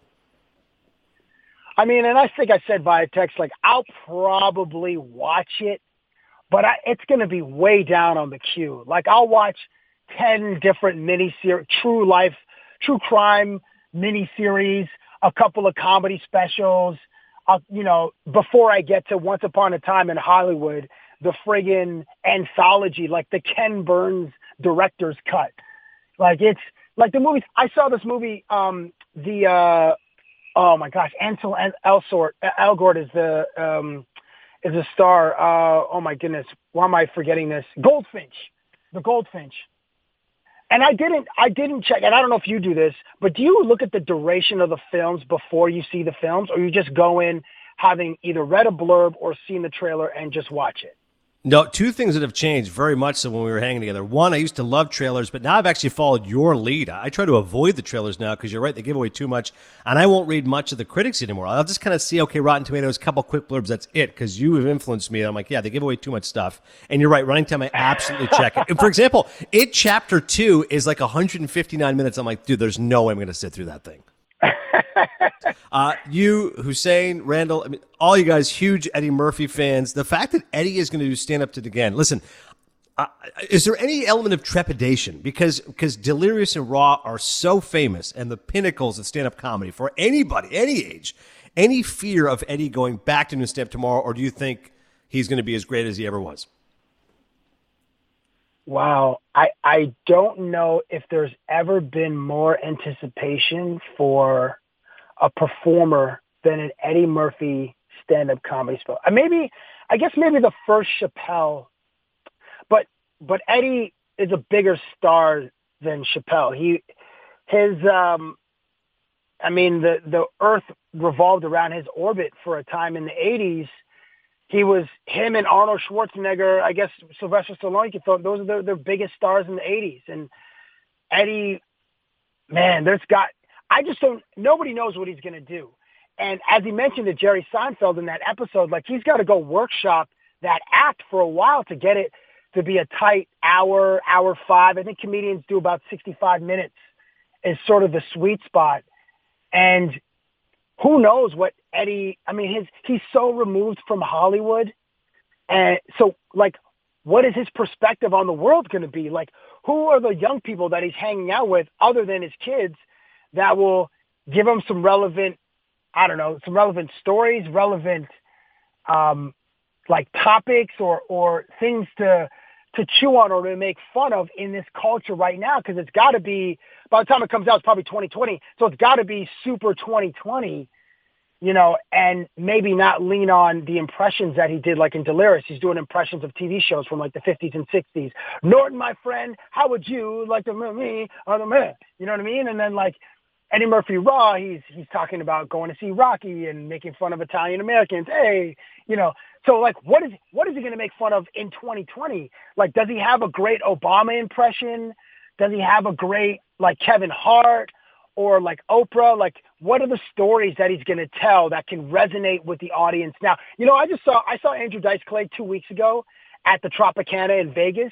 I mean, and I think I said via text, like, I'll probably watch it, but I, it's going to be way down on the queue. Like, I'll watch ten different miniseries, true life, true crime miniseries, a couple of comedy specials, uh, you know, before I get to Once Upon a Time in Hollywood, the friggin' anthology, like the Ken Burns director's cut. Like, it's like the movies. I saw this movie, um, the, uh, oh my gosh, Ansel Elgort, Elgort is the, um, is a star. Uh, oh my goodness. Why am I forgetting this? Goldfinch, the Goldfinch. And I didn't, I didn't check, and I don't know if you do this, but do you look at the duration of the films before you see the films, or you just go in having either read a blurb or seen the trailer and just watch it?
No, two things that have changed very much so when we were hanging together. One, I used to love trailers, but now I've actually followed your lead. I try to avoid the trailers now because you're right, they give away too much, and I won't read much of the critics anymore. I'll just kind of see, okay, Rotten Tomatoes, a couple quick blurbs, that's it, because you have influenced me. I'm like, yeah, they give away too much stuff. And you're right, Running Time, I absolutely check it. And for example, It Chapter two is like one hundred fifty-nine minutes. I'm like, dude, there's no way I'm going to sit through that thing. uh, you, Hussein, Randall, I mean, all you guys, huge Eddie Murphy fans. The fact that Eddie is going to do stand-up to it again. Listen, uh, is there any element of trepidation? Because because Delirious and Raw are so famous and the pinnacles of stand-up comedy for anybody, any age. Any fear of Eddie going back to New Step tomorrow, or do you think he's going to be as great as he ever was?
Wow. I, I don't know if there's ever been more anticipation for a performer than an Eddie Murphy stand-up comedy special. Maybe, I guess maybe the first Chappelle, but but Eddie is a bigger star than Chappelle. He, his, um, I mean, the, the earth revolved around his orbit for a time in the eighties. He was him and Arnold Schwarzenegger, I guess Sylvester Stallone, you could throw, those are their, their biggest stars in the eighties. And Eddie, man, there's got, I just don't, nobody knows what he's going to do. And as he mentioned to Jerry Seinfeld in that episode, like he's got to go workshop that act for a while to get it to be a tight hour, hour five. I think comedians do about sixty-five minutes is sort of the sweet spot. And who knows what Eddie, I mean, his, he's so removed from Hollywood. And so like, what is his perspective on the world going to be? Like, who are the young people that he's hanging out with other than his kids that will give him some relevant, I don't know, some relevant stories, relevant, um, like topics or, or things to, to chew on or to make fun of in this culture right now. Cause it's gotta be, by the time it comes out, it's probably twenty twenty. So it's gotta be super twenty twenty, you know, and maybe not lean on the impressions that he did, like in Delirious. He's doing impressions of T V shows from like the fifties and sixties. Norton, my friend, how would you like to meet me or the man? You know what I mean? And then like Eddie Murphy Raw, he's he's talking about going to see Rocky and making fun of Italian Americans. Hey, you know, so like what is what is he going to make fun of in twenty twenty? Like, does he have a great Obama impression? Does he have a great like Kevin Hart or like Oprah? Like, what are the stories that he's going to tell that can resonate with the audience? Now, you know, I just saw I saw Andrew Dice Clay two weeks ago at the Tropicana in Vegas,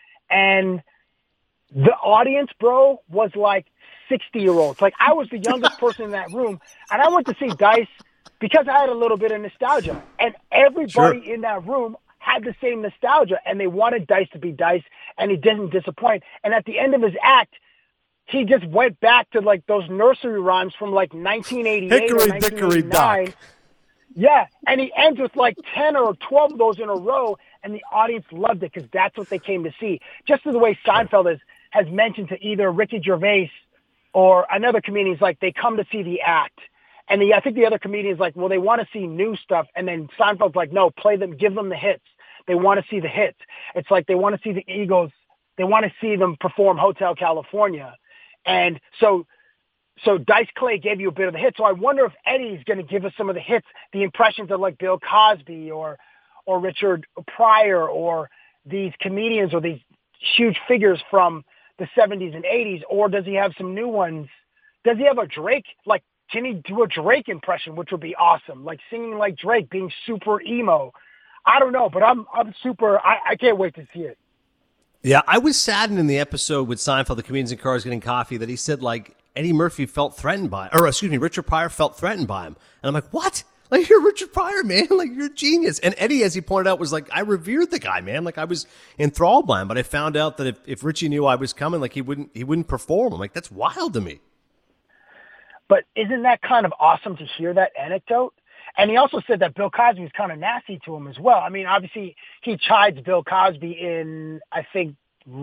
and the audience, bro, was like sixty-year-olds. Like, I was the youngest person in that room, and I went to see Dice because I had a little bit of nostalgia. And everybody sure. in that room had the same nostalgia, and they wanted Dice to be Dice, and he didn't disappoint. And at the end of his act, he just went back to, like, those nursery rhymes from, like, nineteen eighty-eight
Hickory,
or nineteen eighty-nine.
Dickory, Dock.
Yeah, and he ends with, like, ten or twelve of those in a row, and the audience loved it because that's what they came to see. Just as the way Seinfeld is. has mentioned to either Ricky Gervais or another comedian, he's like, they come to see the act. And the, I think the other comedian's like, well, they want to see new stuff. And then Seinfeld's like, no, play them, give them the hits. They want to see the hits. It's like they want to see the Eagles. They want to see them perform Hotel California. And so so Dice Clay gave you a bit of the hits. So I wonder if Eddie's going to give us some of the hits, the impressions of like Bill Cosby or or Richard Pryor or these comedians or these huge figures from the seventies and eighties. Or does he have some new ones? Does he have a Drake? Like, can he do a Drake impression, which would be awesome? Like singing like Drake, being super emo. I don't know, but I'm I'm super. I, I can't wait to see it.
Yeah, I was saddened in the episode with Seinfeld, the comedians in cars getting coffee, that he said like Eddie Murphy felt threatened by, or excuse me, Richard Pryor felt threatened by him, and I'm like, what? Like, you're Richard Pryor, man. Like, you're a genius. And Eddie, as he pointed out, was like, I revered the guy, man. Like, I was enthralled by him, but I found out that if, if Richie knew I was coming, like he wouldn't he wouldn't perform. I'm like, that's wild to me.
But isn't that kind of awesome to hear that anecdote? And he also said that Bill Cosby was kind of nasty to him as well. I mean, obviously, he chides Bill Cosby in, I think,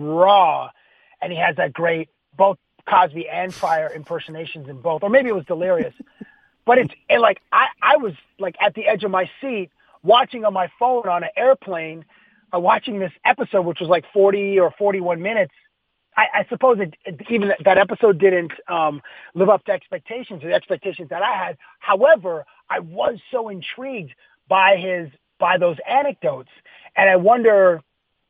Raw, and he has that great, both Cosby and Pryor impersonations in both, or maybe it was Delirious. But it's and like, I, I was like at the edge of my seat watching on my phone on an airplane, uh, watching this episode, which was like forty or forty-one minutes. I, I suppose it, it, even that, that episode didn't um, live up to expectations, the expectations that I had. However, I was so intrigued by his by those anecdotes, and I wonder,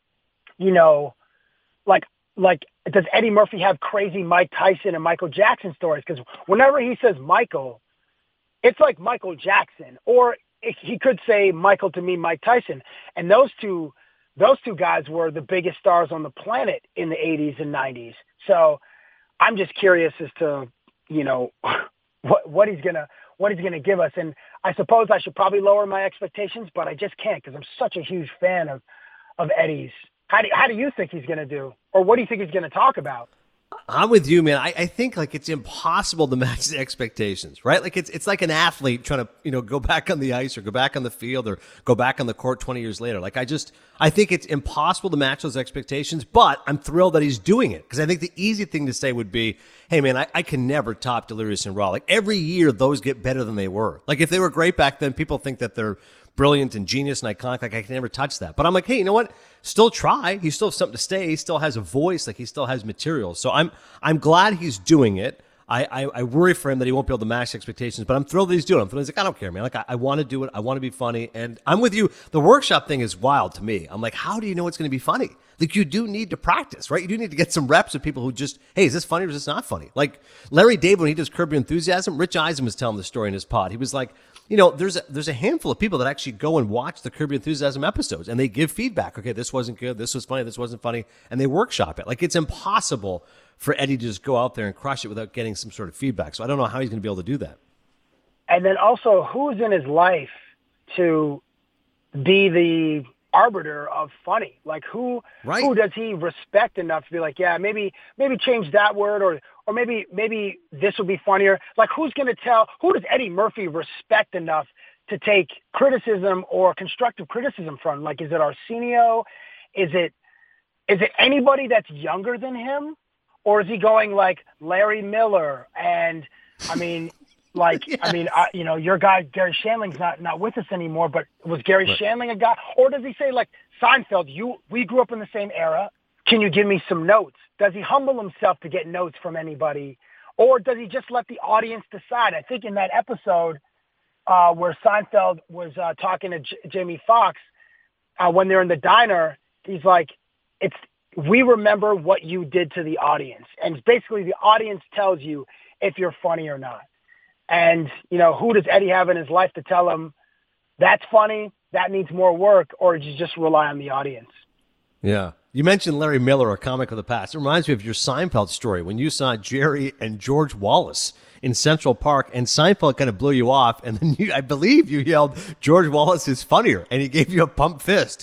you know, like like does Eddie Murphy have crazy Mike Tyson and Michael Jackson stories? Because whenever he says Michael, it's like Michael Jackson, or it, he could say Michael to mean Mike Tyson, and those two. Those two guys were the biggest stars on the planet in the eighties and nineties. So I'm just curious as to, you know, what, what he's going to, what he's going to give us. And I suppose I should probably lower my expectations, but I just can't because I'm such a huge fan of, of Eddie's. How do, how do you think he's going to do? Or what do you think he's going to talk about?
I'm with you, man. I, I think like it's impossible to match the expectations, right? Like it's it's like an athlete trying to, you know, go back on the ice or go back on the field or go back on the court twenty years later. Like I just, I think it's impossible to match those expectations, but I'm thrilled that he's doing it because I think the easy thing to say would be, hey man, I, I can never top Delirious and Raw. Like every year those get better than they were. Like if they were great back then, people think that they're brilliant and genius and iconic. Like I can never touch that. But I'm like, hey, you know what? Still try. He still has something to say. He still has a voice. Like he still has material. So I'm I'm glad he's doing it. I, I, I worry for him that he won't be able to match expectations, but I'm thrilled that he's doing it. I'm thrilled. He's like, I don't care, man. Like I, I want to do it. I want to be funny. And I'm with you. The workshop thing is wild to me. I'm like, how do you know it's going to be funny? Like you do need to practice, right? You do need to get some reps with people who just, hey, is this funny or is this not funny? Like Larry David, when he does Curb Your Enthusiasm, Rich Eisen was telling the story in his pod. He was like, you know, there's a, there's a handful of people that actually go and watch the Curb Your Enthusiasm episodes and they give feedback. Okay, this wasn't good. This was funny. This wasn't funny. And they workshop it. Like it's impossible for Eddie to just go out there and crush it without getting some sort of feedback. So I don't know how he's going to be able to do that.
And then also, who's in his life to be the arbiter of funny? Like who
right.
who does he respect enough to be like, yeah, maybe maybe change that word or or maybe maybe this would be funnier. Like who's going to tell, who does Eddie Murphy respect enough to take criticism or constructive criticism from? Like is it Arsenio? Is it is it anybody that's younger than him? Or is he going like Larry Miller? And I mean, like, yes. I mean, I, you know, your guy, Gary Shandling's not, not with us anymore, but was Gary right. Shandling a guy? Or does he say like Seinfeld, you, we grew up in the same era. Can you give me some notes? Does he humble himself to get notes from anybody? Or does he just let the audience decide? I think in that episode uh, where Seinfeld was uh, talking to J- Jamie Foxx, uh, when they're in the diner, he's like, it's, we remember what you did to the audience. And basically the audience tells you if you're funny or not. And, you know, who does Eddie have in his life to tell him that's funny, that needs more work, or did you just rely on the audience?
Yeah. You mentioned Larry Miller, a comic of the past. It reminds me of your Seinfeld story when you saw Jerry and George Wallace in Central Park, and Seinfeld kind of blew you off, and then you, I believe you yelled, George Wallace is funnier, and he gave you a pump fist.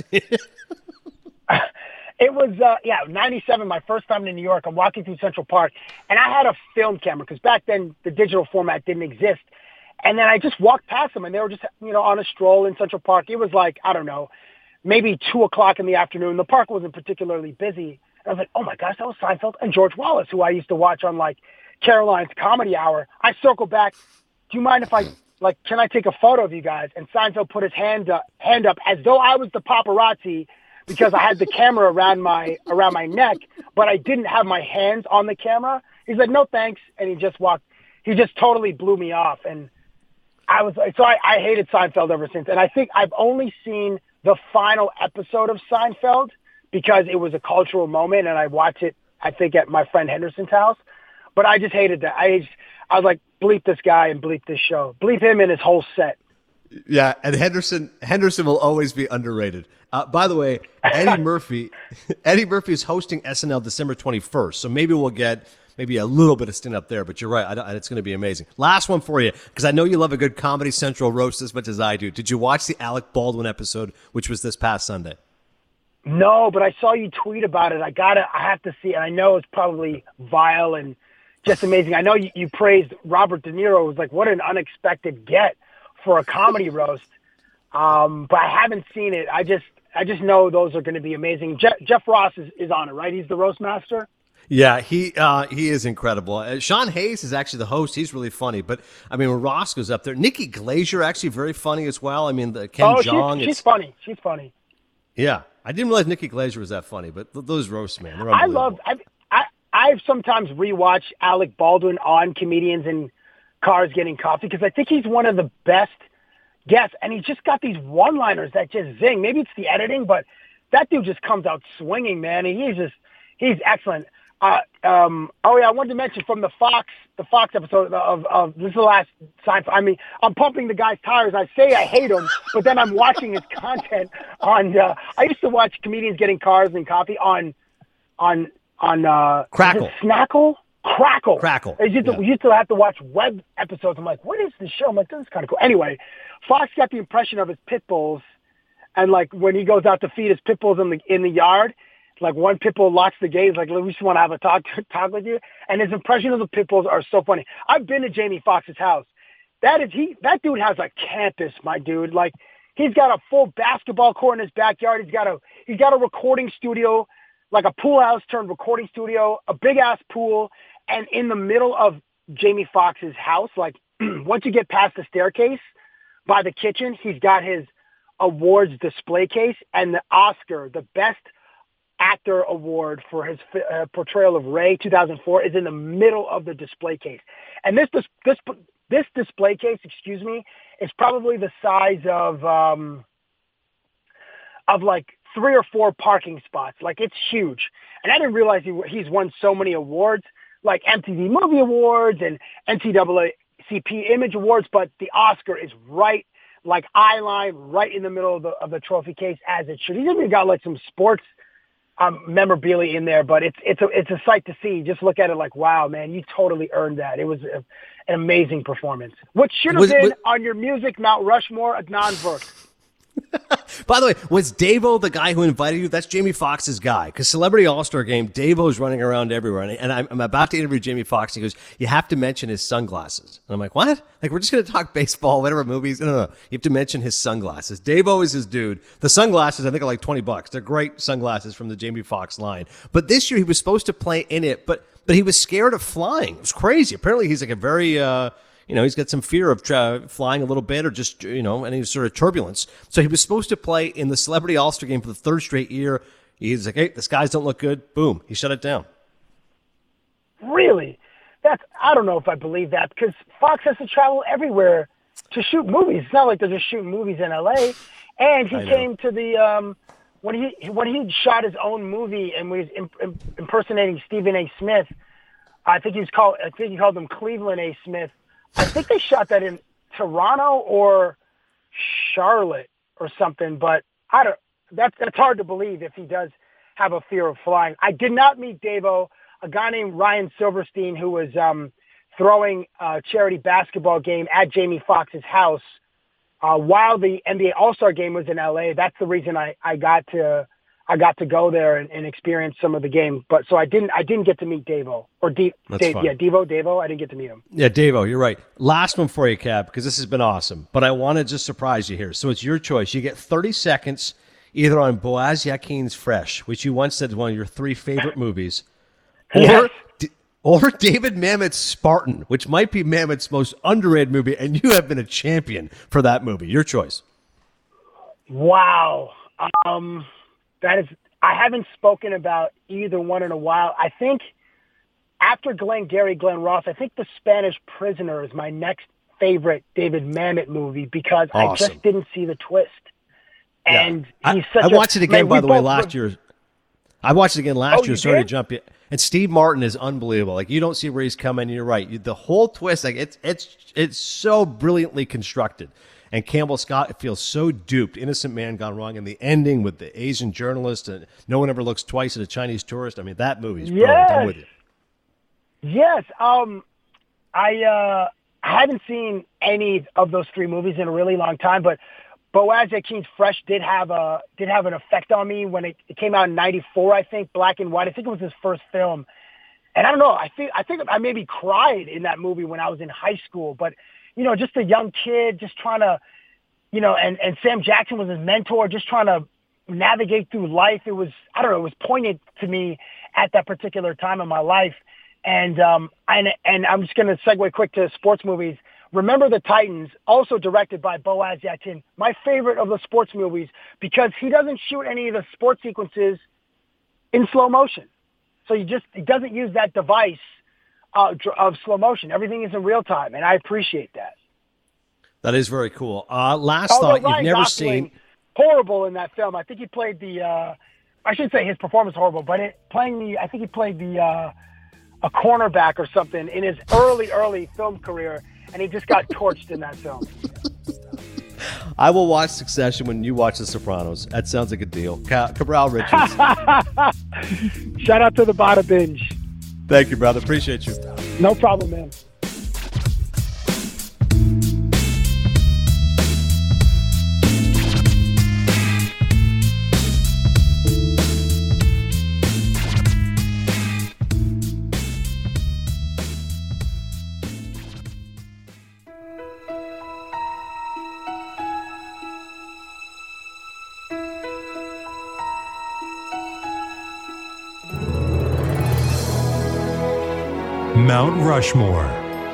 It was, uh, yeah, ninety-seven, my first time in New York. I'm walking through Central Park, and I had a film camera because back then the digital format didn't exist. And then I just walked past them, and they were just, you know, on a stroll in Central Park. It was like, I don't know, maybe two o'clock in the afternoon. The park wasn't particularly busy. And I was like, oh my gosh, that was Seinfeld and George Wallace, who I used to watch on like Caroline's Comedy Hour. I circled back. Do you mind if I, like, can I take a photo of you guys? And Seinfeld put his hand up, hand up as though I was the paparazzi because I had the camera around my, around my neck, but I didn't have my hands on the camera. He's like, no, thanks. And he just walked, he just totally blew me off. And I was like, so I, I hated Seinfeld ever since. And I think I've only seen the final episode of Seinfeld because it was a cultural moment and I watched it, I think, at my friend Henderson's house. But I just hated that. I just, I was like, bleep this guy and bleep this show. Bleep him and his whole set.
Yeah, and Henderson Henderson will always be underrated. Uh, by the way, Eddie Murphy Eddie Murphy is hosting S N L December twenty-first, so maybe we'll get maybe a little bit of stint up there, but you're right. I don't, it's going to be amazing. Last one for you, because I know you love a good Comedy Central roast as much as I do. Did you watch the Alec Baldwin episode, which was this past Sunday?
No, but I saw you tweet about it. I gotta, I have to see it. I know it's probably vile and just amazing. I know you, you praised Robert De Niro. It was like, what an unexpected get for a comedy roast. Um, but I haven't seen it. I just, I just know those are going to be amazing. Je- Jeff Ross is, is on it, right? He's the roast master.
Yeah, he uh, he is incredible. Uh, Sean Hayes is actually the host. He's really funny. But, I mean, when Ross goes up there, Nikki Glaser actually very funny as well. I mean, the Ken
oh,
Jeong.
She's, she's funny. She's funny.
Yeah. I didn't realize Nikki Glaser was that funny, but th- those roasts, man, they're
I
unbelievable.
love, I've, I, I've sometimes rewatched Alec Baldwin on Comedians in Cars Getting Coffee because I think he's one of the best guests. And he's just got these one-liners that just zing. Maybe it's the editing, but that dude just comes out swinging, man. And he's just, he's excellent. Uh, um, oh yeah, I wanted to mention from the Fox, the Fox episode of, of this is the last Seinfeld. I mean, I'm pumping the guy's tires. I say I hate him, but then I'm watching his content on. Uh, I used to watch Comedians Getting Cars and Coffee on, on, on uh,
Crackle,
Snackle, Crackle,
Crackle.
I used to,
yeah.
we used to have to watch web episodes. I'm like, what is this show? I'm like, this is kind of cool. Anyway, Fox got the impression of his pit bulls, and like when he goes out to feed his pit bulls in the in the yard. Like one pit bull locks the gate. He's like, we just want to have a talk, talk with you. And his impression of the pit bulls are so funny. I've been to Jamie Foxx's house. That is he. That dude has a campus, my dude. Like he's got a full basketball court in his backyard. He's got a he's got a recording studio, like a pool house turned recording studio, a big ass pool, and in the middle of Jamie Foxx's house, like once you get past the staircase by the kitchen, he's got his awards display case and the Oscar, the best actor award for his uh, portrayal of Ray two thousand four is in the middle of the display case. And this, this, this, this display case, excuse me, is probably the size of, um, of like three or four parking spots. Like it's huge. And I didn't realize he, he's won so many awards, like M T V Movie Awards and N double A C P Image Awards, but the Oscar is right, like eye line, right in the middle of the, of the trophy case as it should. He's even got like some sports Um, memorabilia in there, but it's it's a it's a sight to see. Just look at it like, wow, man, you totally earned that. It was a, an amazing performance. What should have
was,
been
was,
on your music Mount Rushmore, a non-verse.
By the way, was Davo the guy who invited you? That's Jamie Foxx's guy. Because Celebrity All-Star Game, Davo's running around everywhere. And, and I'm, I'm about to interview Jamie Foxx. And he goes, you have to mention his sunglasses. And I'm like, what? Like, we're just going to talk baseball, whatever movies? No, no, no. You have to mention his sunglasses. Davo is his dude. The sunglasses, I think, are like twenty bucks. They're great sunglasses from the Jamie Foxx line. But this year, he was supposed to play in it, but but he was scared of flying. It was crazy. Apparently, he's like a very... Uh, You know, he's got some fear of tra- flying a little bit or just, you know, any sort of turbulence. So he was supposed to play in the Celebrity All-Star Game for the third straight year. He's like, hey, the skies don't look good. Boom. He shut it down.
Really? That's, I don't know if I believe that because Fox has to travel everywhere to shoot movies. It's not like they're just shooting movies in L A. And he came to the, um, when he when he shot his own movie and was imp- imp- impersonating Stephen A. Smith, I think he was called, I think he called him Cleveland A. Smith. I think they shot that in Toronto or Charlotte or something, but I don't, that's, that's hard to believe if he does have a fear of flying. I did not meet Davo, a guy named Ryan Silverstein who was um, throwing a charity basketball game at Jamie Foxx's house uh, while the N B A All-Star Game was in L A. That's the reason I, I got to I got to go there and, and experience some of the game. But so I didn't I didn't get to meet Davo or D, Dave, yeah Devo Davo. I didn't get to meet him.
Yeah, Davo, you're right. Last one for you, Cap, because this has been awesome. But I want to just surprise you here. So it's your choice. You get thirty seconds. either on Boaz Yakin's Fresh, which you once said is one of your three favorite movies, or
Yes.
or David Mamet's Spartan, which might be Mamet's most underrated movie, and you have been a champion for that movie. Your choice.
Wow. Um, that is, I haven't spoken about either one in a while. I think after Glenn Gary, Glenn Ross, I think The Spanish Prisoner is my next favorite David Mamet movie because
Awesome.
I just didn't see the twist. And
yeah.
he's
I,
such
I
a,
watched it again,
man,
by
we
the way,
both
last
were-
year. I watched it again last
Oh,
year.
you
Sorry to
did?
jump in. And Steve Martin is unbelievable. Like, you don't see where he's coming. You're right. You, the whole twist, like it's it's it's so brilliantly constructed. And Campbell Scott feels so duped. Innocent man gone wrong. And the ending with the Asian journalist and no one ever looks twice at a Chinese tourist. I mean, that movie's brilliant. I'm
Yes.
with you.
Yes. Um, I uh, I haven't seen any of those three movies in a really long time, but Boaz Yakin's Fresh did have a did have an effect on me when it, it came out in ninety-four, I think, black and white. I think it was his first film. And I don't know, I think I think I maybe cried in that movie when I was in high school. But, you know, just a young kid just trying to, you know, and, and Sam Jackson was his mentor, just trying to navigate through life. It was, I don't know, it was poignant to me at that particular time in my life. And um, and, and I'm just going to segue quick to sports movies. Remember the Titans, also directed by Boaz Yakin, my favorite of the sports movies because he doesn't shoot any of the sports sequences in slow motion. So he just he doesn't use that device uh, dr- of slow motion. Everything is in real time, and I appreciate that.
That is very cool. Uh, last
Although
thought,
Ryan
you've never
Gosling,
seen.
horrible in that film. I think he played the. Uh, I shouldn't say his performance was horrible, but it, playing the. I think he played the uh, a cornerback or something in his early, early film career, and he just got torched in that film.
I will watch Succession when you watch The Sopranos. That sounds like a deal. Ca- Cabral Richards.
Shout out to the Bada Binge.
Thank you, brother. Appreciate you.
No problem, man.
Mount Rushmore.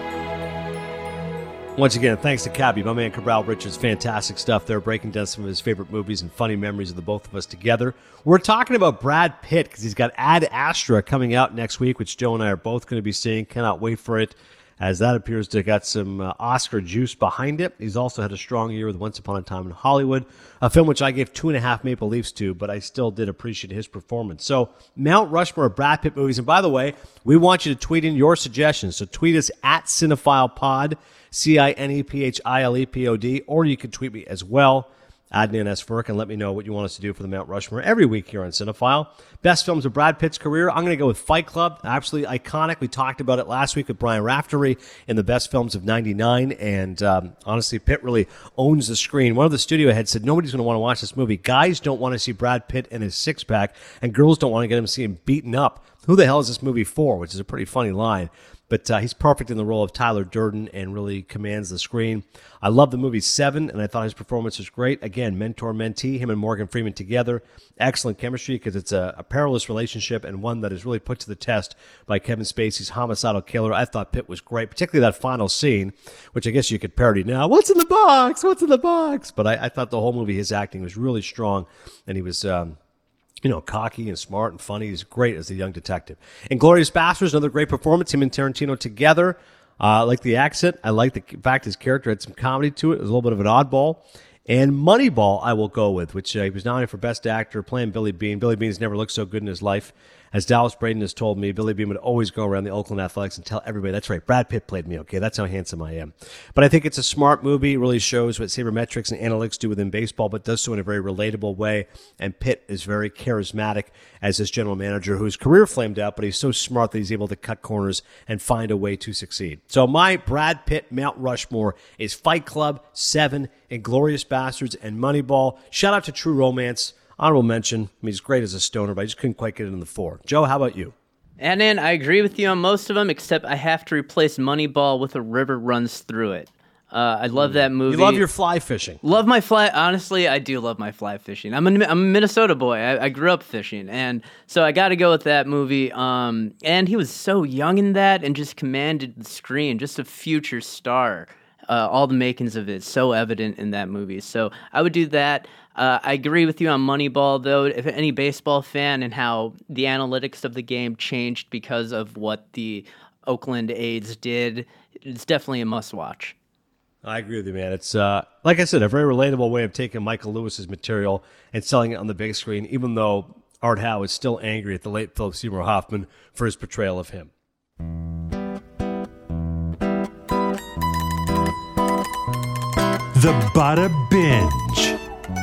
Once again, thanks to Cabby, my man Cabral Richards. Fantastic stuff there, breaking down some of his favorite movies and funny memories of the both of us together. We're talking about Brad Pitt because he's got Ad Astra coming out next week, which Joe and I are both going to be seeing. Cannot wait for it, as that appears to have got some uh, Oscar juice behind it. He's also had a strong year with Once Upon a Time in Hollywood, a film which I gave two and a half Maple Leafs to, but I still did appreciate his performance. So, Mount Rushmore of Brad Pitt movies. And by the way, we want you to tweet in your suggestions. So tweet us at CinephilePod, C I N E P H I L E P O D, or you can tweet me as well, Adnan S. Furk, and let me know what you want us to do for the Mount Rushmore every week here on Cinephile. Best films of Brad Pitt's career, I'm going to go with Fight Club. Absolutely iconic. We talked about it last week with Brian Raftery in the best films of ninety-nine, and um, honestly, Pitt really owns the screen. One of the studio heads said, nobody's going to want to watch this movie. Guys don't want to see Brad Pitt in his six-pack, and girls don't want to get him to see him beaten up. Who the hell is this movie for? Which is a pretty funny line. But uh, he's perfect in the role of Tyler Durden and really commands the screen. I love the movie Seven, and I thought his performance was great. Again, mentor-mentee, him and Morgan Freeman together. Excellent chemistry because it's a, a perilous relationship and one that is really put to the test by Kevin Spacey's homicidal killer. I thought Pitt was great, particularly that final scene, which I guess you could parody now. What's in the box? What's in the box? But I, I thought the whole movie, his acting was really strong, and he was... Um, You know, cocky and smart and funny. He's great as a young detective. Inglourious Basterds, another great performance. Him and Tarantino together. Uh, I like the accent. I like the fact his character had some comedy to it. It was a little bit of an oddball. And Moneyball, I will go with, which uh, he was nominated for Best Actor, playing Billy Beane. Billy Beane has never looked so good in his life. As Dallas Braden has told me, Billy Beane would always go around the Oakland Athletics and tell everybody, that's right, Brad Pitt played me, okay? That's how handsome I am. But I think it's a smart movie. It really shows what sabermetrics and analytics do within baseball, but does so in a very relatable way. And Pitt is very charismatic as this general manager whose career flamed out, but he's so smart that he's able to cut corners and find a way to succeed. So my Brad Pitt Mount Rushmore is Fight Club, Seven, Inglourious Basterds, and Moneyball. Shout out to True Romance. Honorable mention. I mean, he's great as a stoner, but I just couldn't quite get it in the four. Joe, how about you?
And then I agree with you on most of them, except I have to replace Moneyball with A River Runs Through It. Uh, I love that movie.
You love your fly fishing.
Love my fly. Honestly, I do love my fly fishing. I'm a, I'm a Minnesota boy. I, I grew up fishing, and so I got to go with that movie. Um, and he was so young in that, and just commanded the screen, just a future star. Uh, all the makings of it so evident in that movie. So I would do that. Uh, I agree with you on Moneyball, though. If any baseball fan and how the analytics of the game changed because of what the Oakland A's did, it's definitely a must-watch.
I agree with you, man. It's, uh, like I said, a very relatable way of taking Michael Lewis's material and selling it on the big screen, even though Art Howe is still angry at the late Philip Seymour Hoffman for his portrayal of him.
The Bada Binge.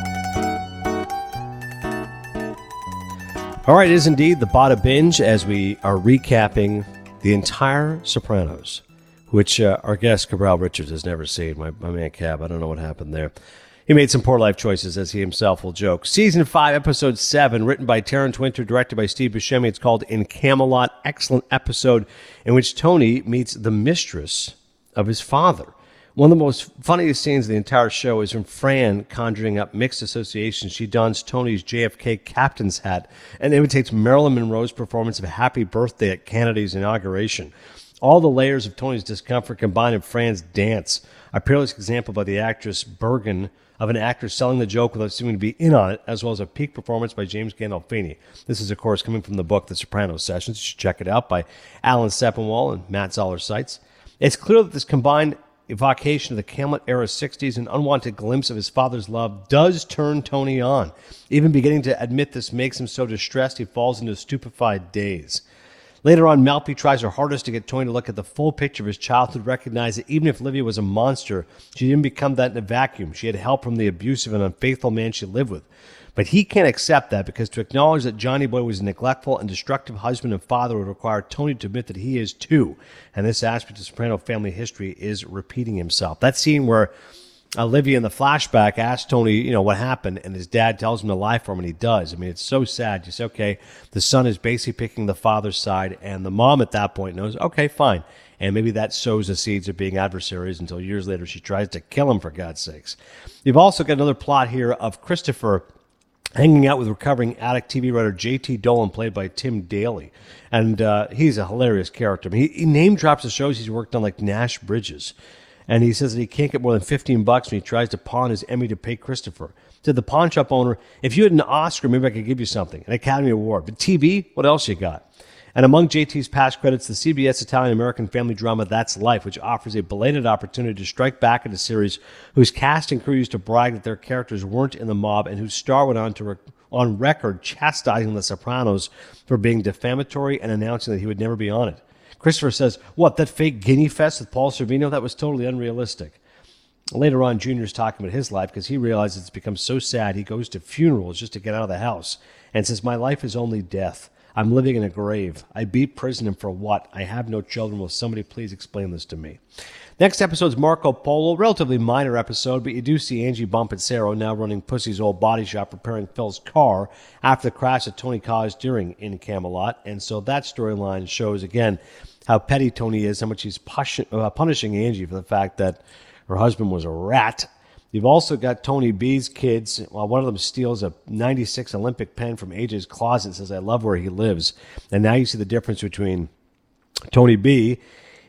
All right, it is indeed the Bada Binge as we are recapping the entire Sopranos, which uh, our guest, Cabral Richards, has never seen. My, my man Cab, I don't know what happened there. He made some poor life choices, as he himself will joke. Season five, Episode seven, written by Terrence Winter, directed by Steve Buscemi. It's called In Camelot. Excellent episode in which Tony meets the mistress of his father. One of the most funniest scenes of the entire show is from Fran conjuring up mixed associations. She dons Tony's J F K captain's hat and imitates Marilyn Monroe's performance of Happy Birthday at Kennedy's inauguration. All the layers of Tony's discomfort combined in Fran's dance. A peerless example by the actress Bergen of an actor selling the joke without seeming to be in on it, as well as a peak performance by James Gandolfini. This is, of course, coming from the book The Sopranos Sessions. You should check it out, by Alan Sepinwall and Matt Zoller Seitz. It's clear that this combined evocation of the Camelot-era sixties and unwanted glimpse of his father's love does turn Tony on. Even beginning to admit this makes him so distressed he falls into a stupefied daze. Later on, Malpe tries her hardest to get Tony to look at the full picture of his childhood, recognize that even if Livia was a monster, she didn't become that in a vacuum. She had help from the abusive and unfaithful man she lived with. But he can't accept that, because to acknowledge that Johnny Boy was a neglectful and destructive husband and father would require Tony to admit that he is too. And this aspect of Soprano family history is repeating himself. That scene where Olivia in the flashback asks Tony, you know, what happened, and his dad tells him to lie for him, and he does. I mean, it's so sad. You say, okay, the son is basically picking the father's side, and the mom at that point knows, okay, fine. And maybe that sows the seeds of being adversaries until years later she tries to kill him, for God's sakes. You've also got another plot here of Christopher hanging out with recovering addict T V writer J T Dolan, played by Tim Daly. And uh, he's a hilarious character. I mean, he, he name drops the shows he's worked on, like Nash Bridges. And he says that he can't get more than fifteen bucks when he tries to pawn his Emmy to pay Christopher. To the pawn shop owner, if you had an Oscar, maybe I could give you something, an Academy Award. But T V, what else you got? And among J T's past credits, the C B S Italian-American family drama That's Life, which offers a belated opportunity to strike back at a series whose cast and crew used to brag that their characters weren't in the mob, and whose star went on to rec- on record chastising The Sopranos for being defamatory and announcing that he would never be on it. Christopher says, what, that fake Guinea Fest with Paul Sorvino? That was totally unrealistic. Later on, Junior's talking about his life because he realizes it's become so sad he goes to funerals just to get out of the house and says, my life is only death. I'm living in a grave. I beat prison, and for what? I have no children. Will somebody please explain this to me? Next episode's Marco Polo. Relatively minor episode, but you do see Angie Bonpensero now running Pussy's old body shop, repairing Phil's car after the crash that Tony caused during In Camelot. And so that storyline shows, again, how petty Tony is, how much he's push- uh, punishing Angie for the fact that her husband was a rat. You've also got Tony B's kids. Well, one of them steals a ninety-six Olympic pen from A J's closet and says, I love where he lives. And now you see the difference between Tony B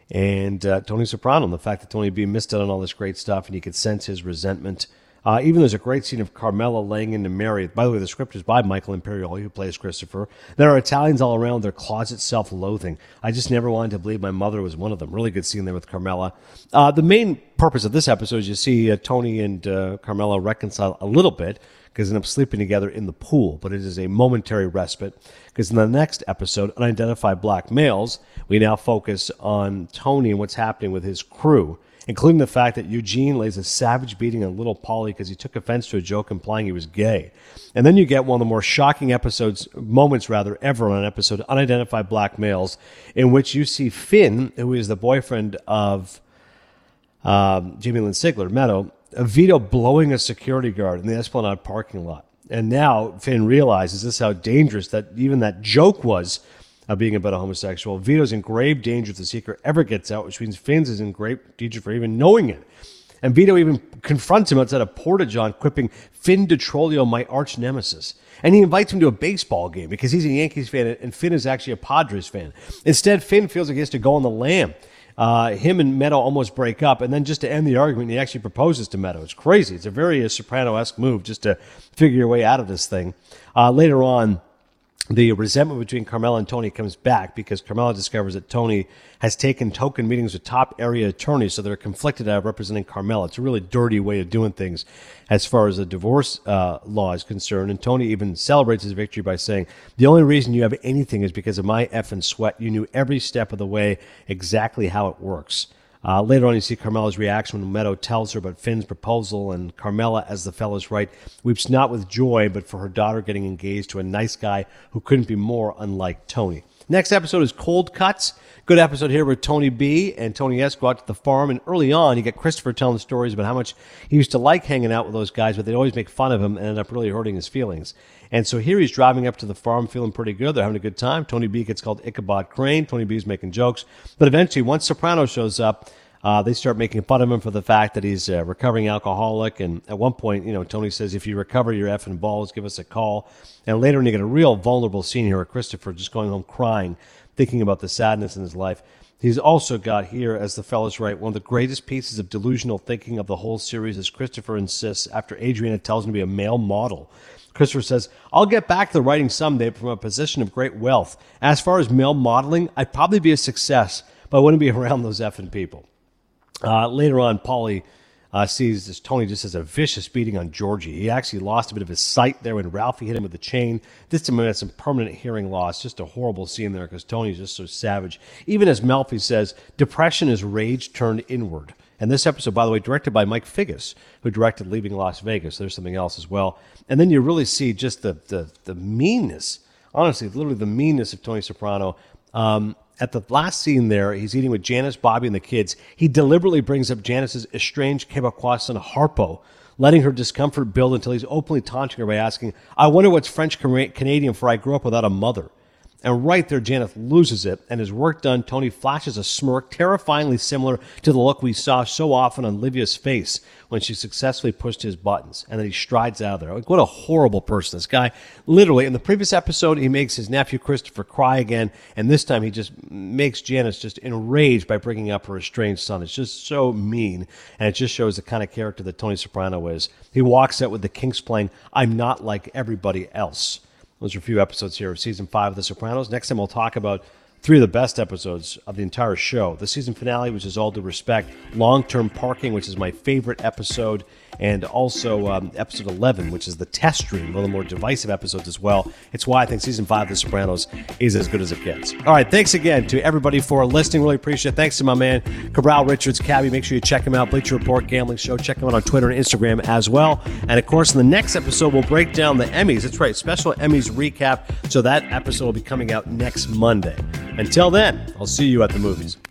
and uh, Tony Soprano, and the fact that Tony B missed out on all this great stuff, and you could sense his resentment. Uh, even there's a great scene of Carmela laying into Mary. By the way, the script is by Michael Imperioli, who plays Christopher. There are Italians all around, their closet self-loathing. I just never wanted to believe my mother was one of them. Really good scene there with Carmela. Uh, the main purpose of this episode is you see uh, Tony and uh, Carmela reconcile a little bit, because they end up sleeping together in the pool. But it is a momentary respite, because in the next episode, Unidentified Black Males, we now focus on Tony and what's happening with his crew, including the fact that Eugene lays a savage beating on little Paulie because he took offense to a joke implying he was gay. And then you get one of the more shocking episodes, moments rather, ever on an episode, Unidentified Black Males, in which you see Finn, who is the boyfriend of um, Jamie Lynn Sigler, Meadow, Vito blowing a security guard in the Esplanade parking lot. And now Finn realizes this is how dangerous that even that joke was, Uh, being about a homosexual. Vito's in grave danger if the secret ever gets out, which means Finn's is in grave danger for even knowing it. And Vito even confronts him outside a porta-john, quipping, Finn DiTrolio, my arch nemesis. And he invites him to a baseball game because he's a Yankees fan and Finn is actually a Padres fan. Instead, Finn feels like he has to go on the lam. Uh, him and Meadow almost break up, and then just to end the argument, he actually proposes to Meadow. It's crazy. It's a very uh, Soprano-esque move just to figure your way out of this thing. Uh, later on, the resentment between Carmela and Tony comes back because Carmela discovers that Tony has taken token meetings with top area attorneys, so they're conflicted out of representing Carmela. It's a really dirty way of doing things as far as the divorce uh, law is concerned. And Tony even celebrates his victory by saying, the only reason you have anything is because of my effing sweat. You knew every step of the way exactly how it works. Uh, later on, you see Carmela's reaction when Meadow tells her about Finn's proposal, and Carmela, as the fellas write, weeps not with joy, but for her daughter getting engaged to a nice guy who couldn't be more unlike Tony. Next episode is Cold Cuts. Good episode here where Tony B and Tony S go out to the farm, and early on, you get Christopher telling stories about how much he used to like hanging out with those guys, but they'd always make fun of him and end up really hurting his feelings. And so here he's driving up to the farm feeling pretty good. They're having a good time. Tony B gets called Ichabod Crane. Tony B is making jokes. But eventually, once Soprano shows up, uh, they start making fun of him for the fact that he's a recovering alcoholic. And at one point, you know, Tony says, if you recover your effing balls, give us a call. And later on, you get a real vulnerable scene here of Christopher just going home crying, thinking about the sadness in his life. He's also got here, as the fellas write, one of the greatest pieces of delusional thinking of the whole series as Christopher insists, after Adriana tells him to be a male model. Christopher says, I'll get back to the writing someday from a position of great wealth. As far as male modeling, I'd probably be a success, but I wouldn't be around those effing people. Uh, later on, Paulie uh, sees this Tony just as a vicious beating on Georgie. He actually lost a bit of his sight there when Ralphie hit him with the chain. This time he had some permanent hearing loss. Just a horrible scene there because Tony's just so savage. Even as Melfi says, depression is rage turned inward. And this episode, by the way, directed by Mike Figgis, who directed Leaving Las Vegas. There's something else as well. And then you really see just the the, the meanness, honestly, literally the meanness of Tony Soprano. Um, at the last scene there, he's eating with Janice, Bobby, and the kids. He deliberately brings up Janice's estranged Quebecois son, Harpo, letting her discomfort build until he's openly taunting her by asking, I wonder what's French-Canadian for I grew up without a mother. And right there, Janice loses it, and his work done, Tony flashes a smirk terrifyingly similar to the look we saw so often on Livia's face when she successfully pushed his buttons, and then he strides out of there. Like, what a horrible person. This guy, literally, in the previous episode, he makes his nephew Christopher cry again, and this time he just makes Janice just enraged by bringing up her estranged son. It's just so mean, and it just shows the kind of character that Tony Soprano is. He walks out with the Kinks playing, I'm not like everybody else. Those are a few episodes here of Season five of The Sopranos. Next time we'll talk about three of the best episodes of the entire show. The season finale, which is All Due Respect. Long-Term Parking, which is my favorite episode. And also um, episode eleven, which is The Test Stream. One of the more divisive episodes as well. It's why I think Season five of The Sopranos is as good as it gets. All right, thanks again to everybody for listening. Really appreciate it. Thanks to my man, Cabral Richards, Cabby. Make sure you check him out. Bleacher Report Gambling Show. Check him out on Twitter and Instagram as well. And, of course, in the next episode, we'll break down the Emmys. That's right, special Emmys recap. So that episode will be coming out next Monday. Until then, I'll see you at the movies.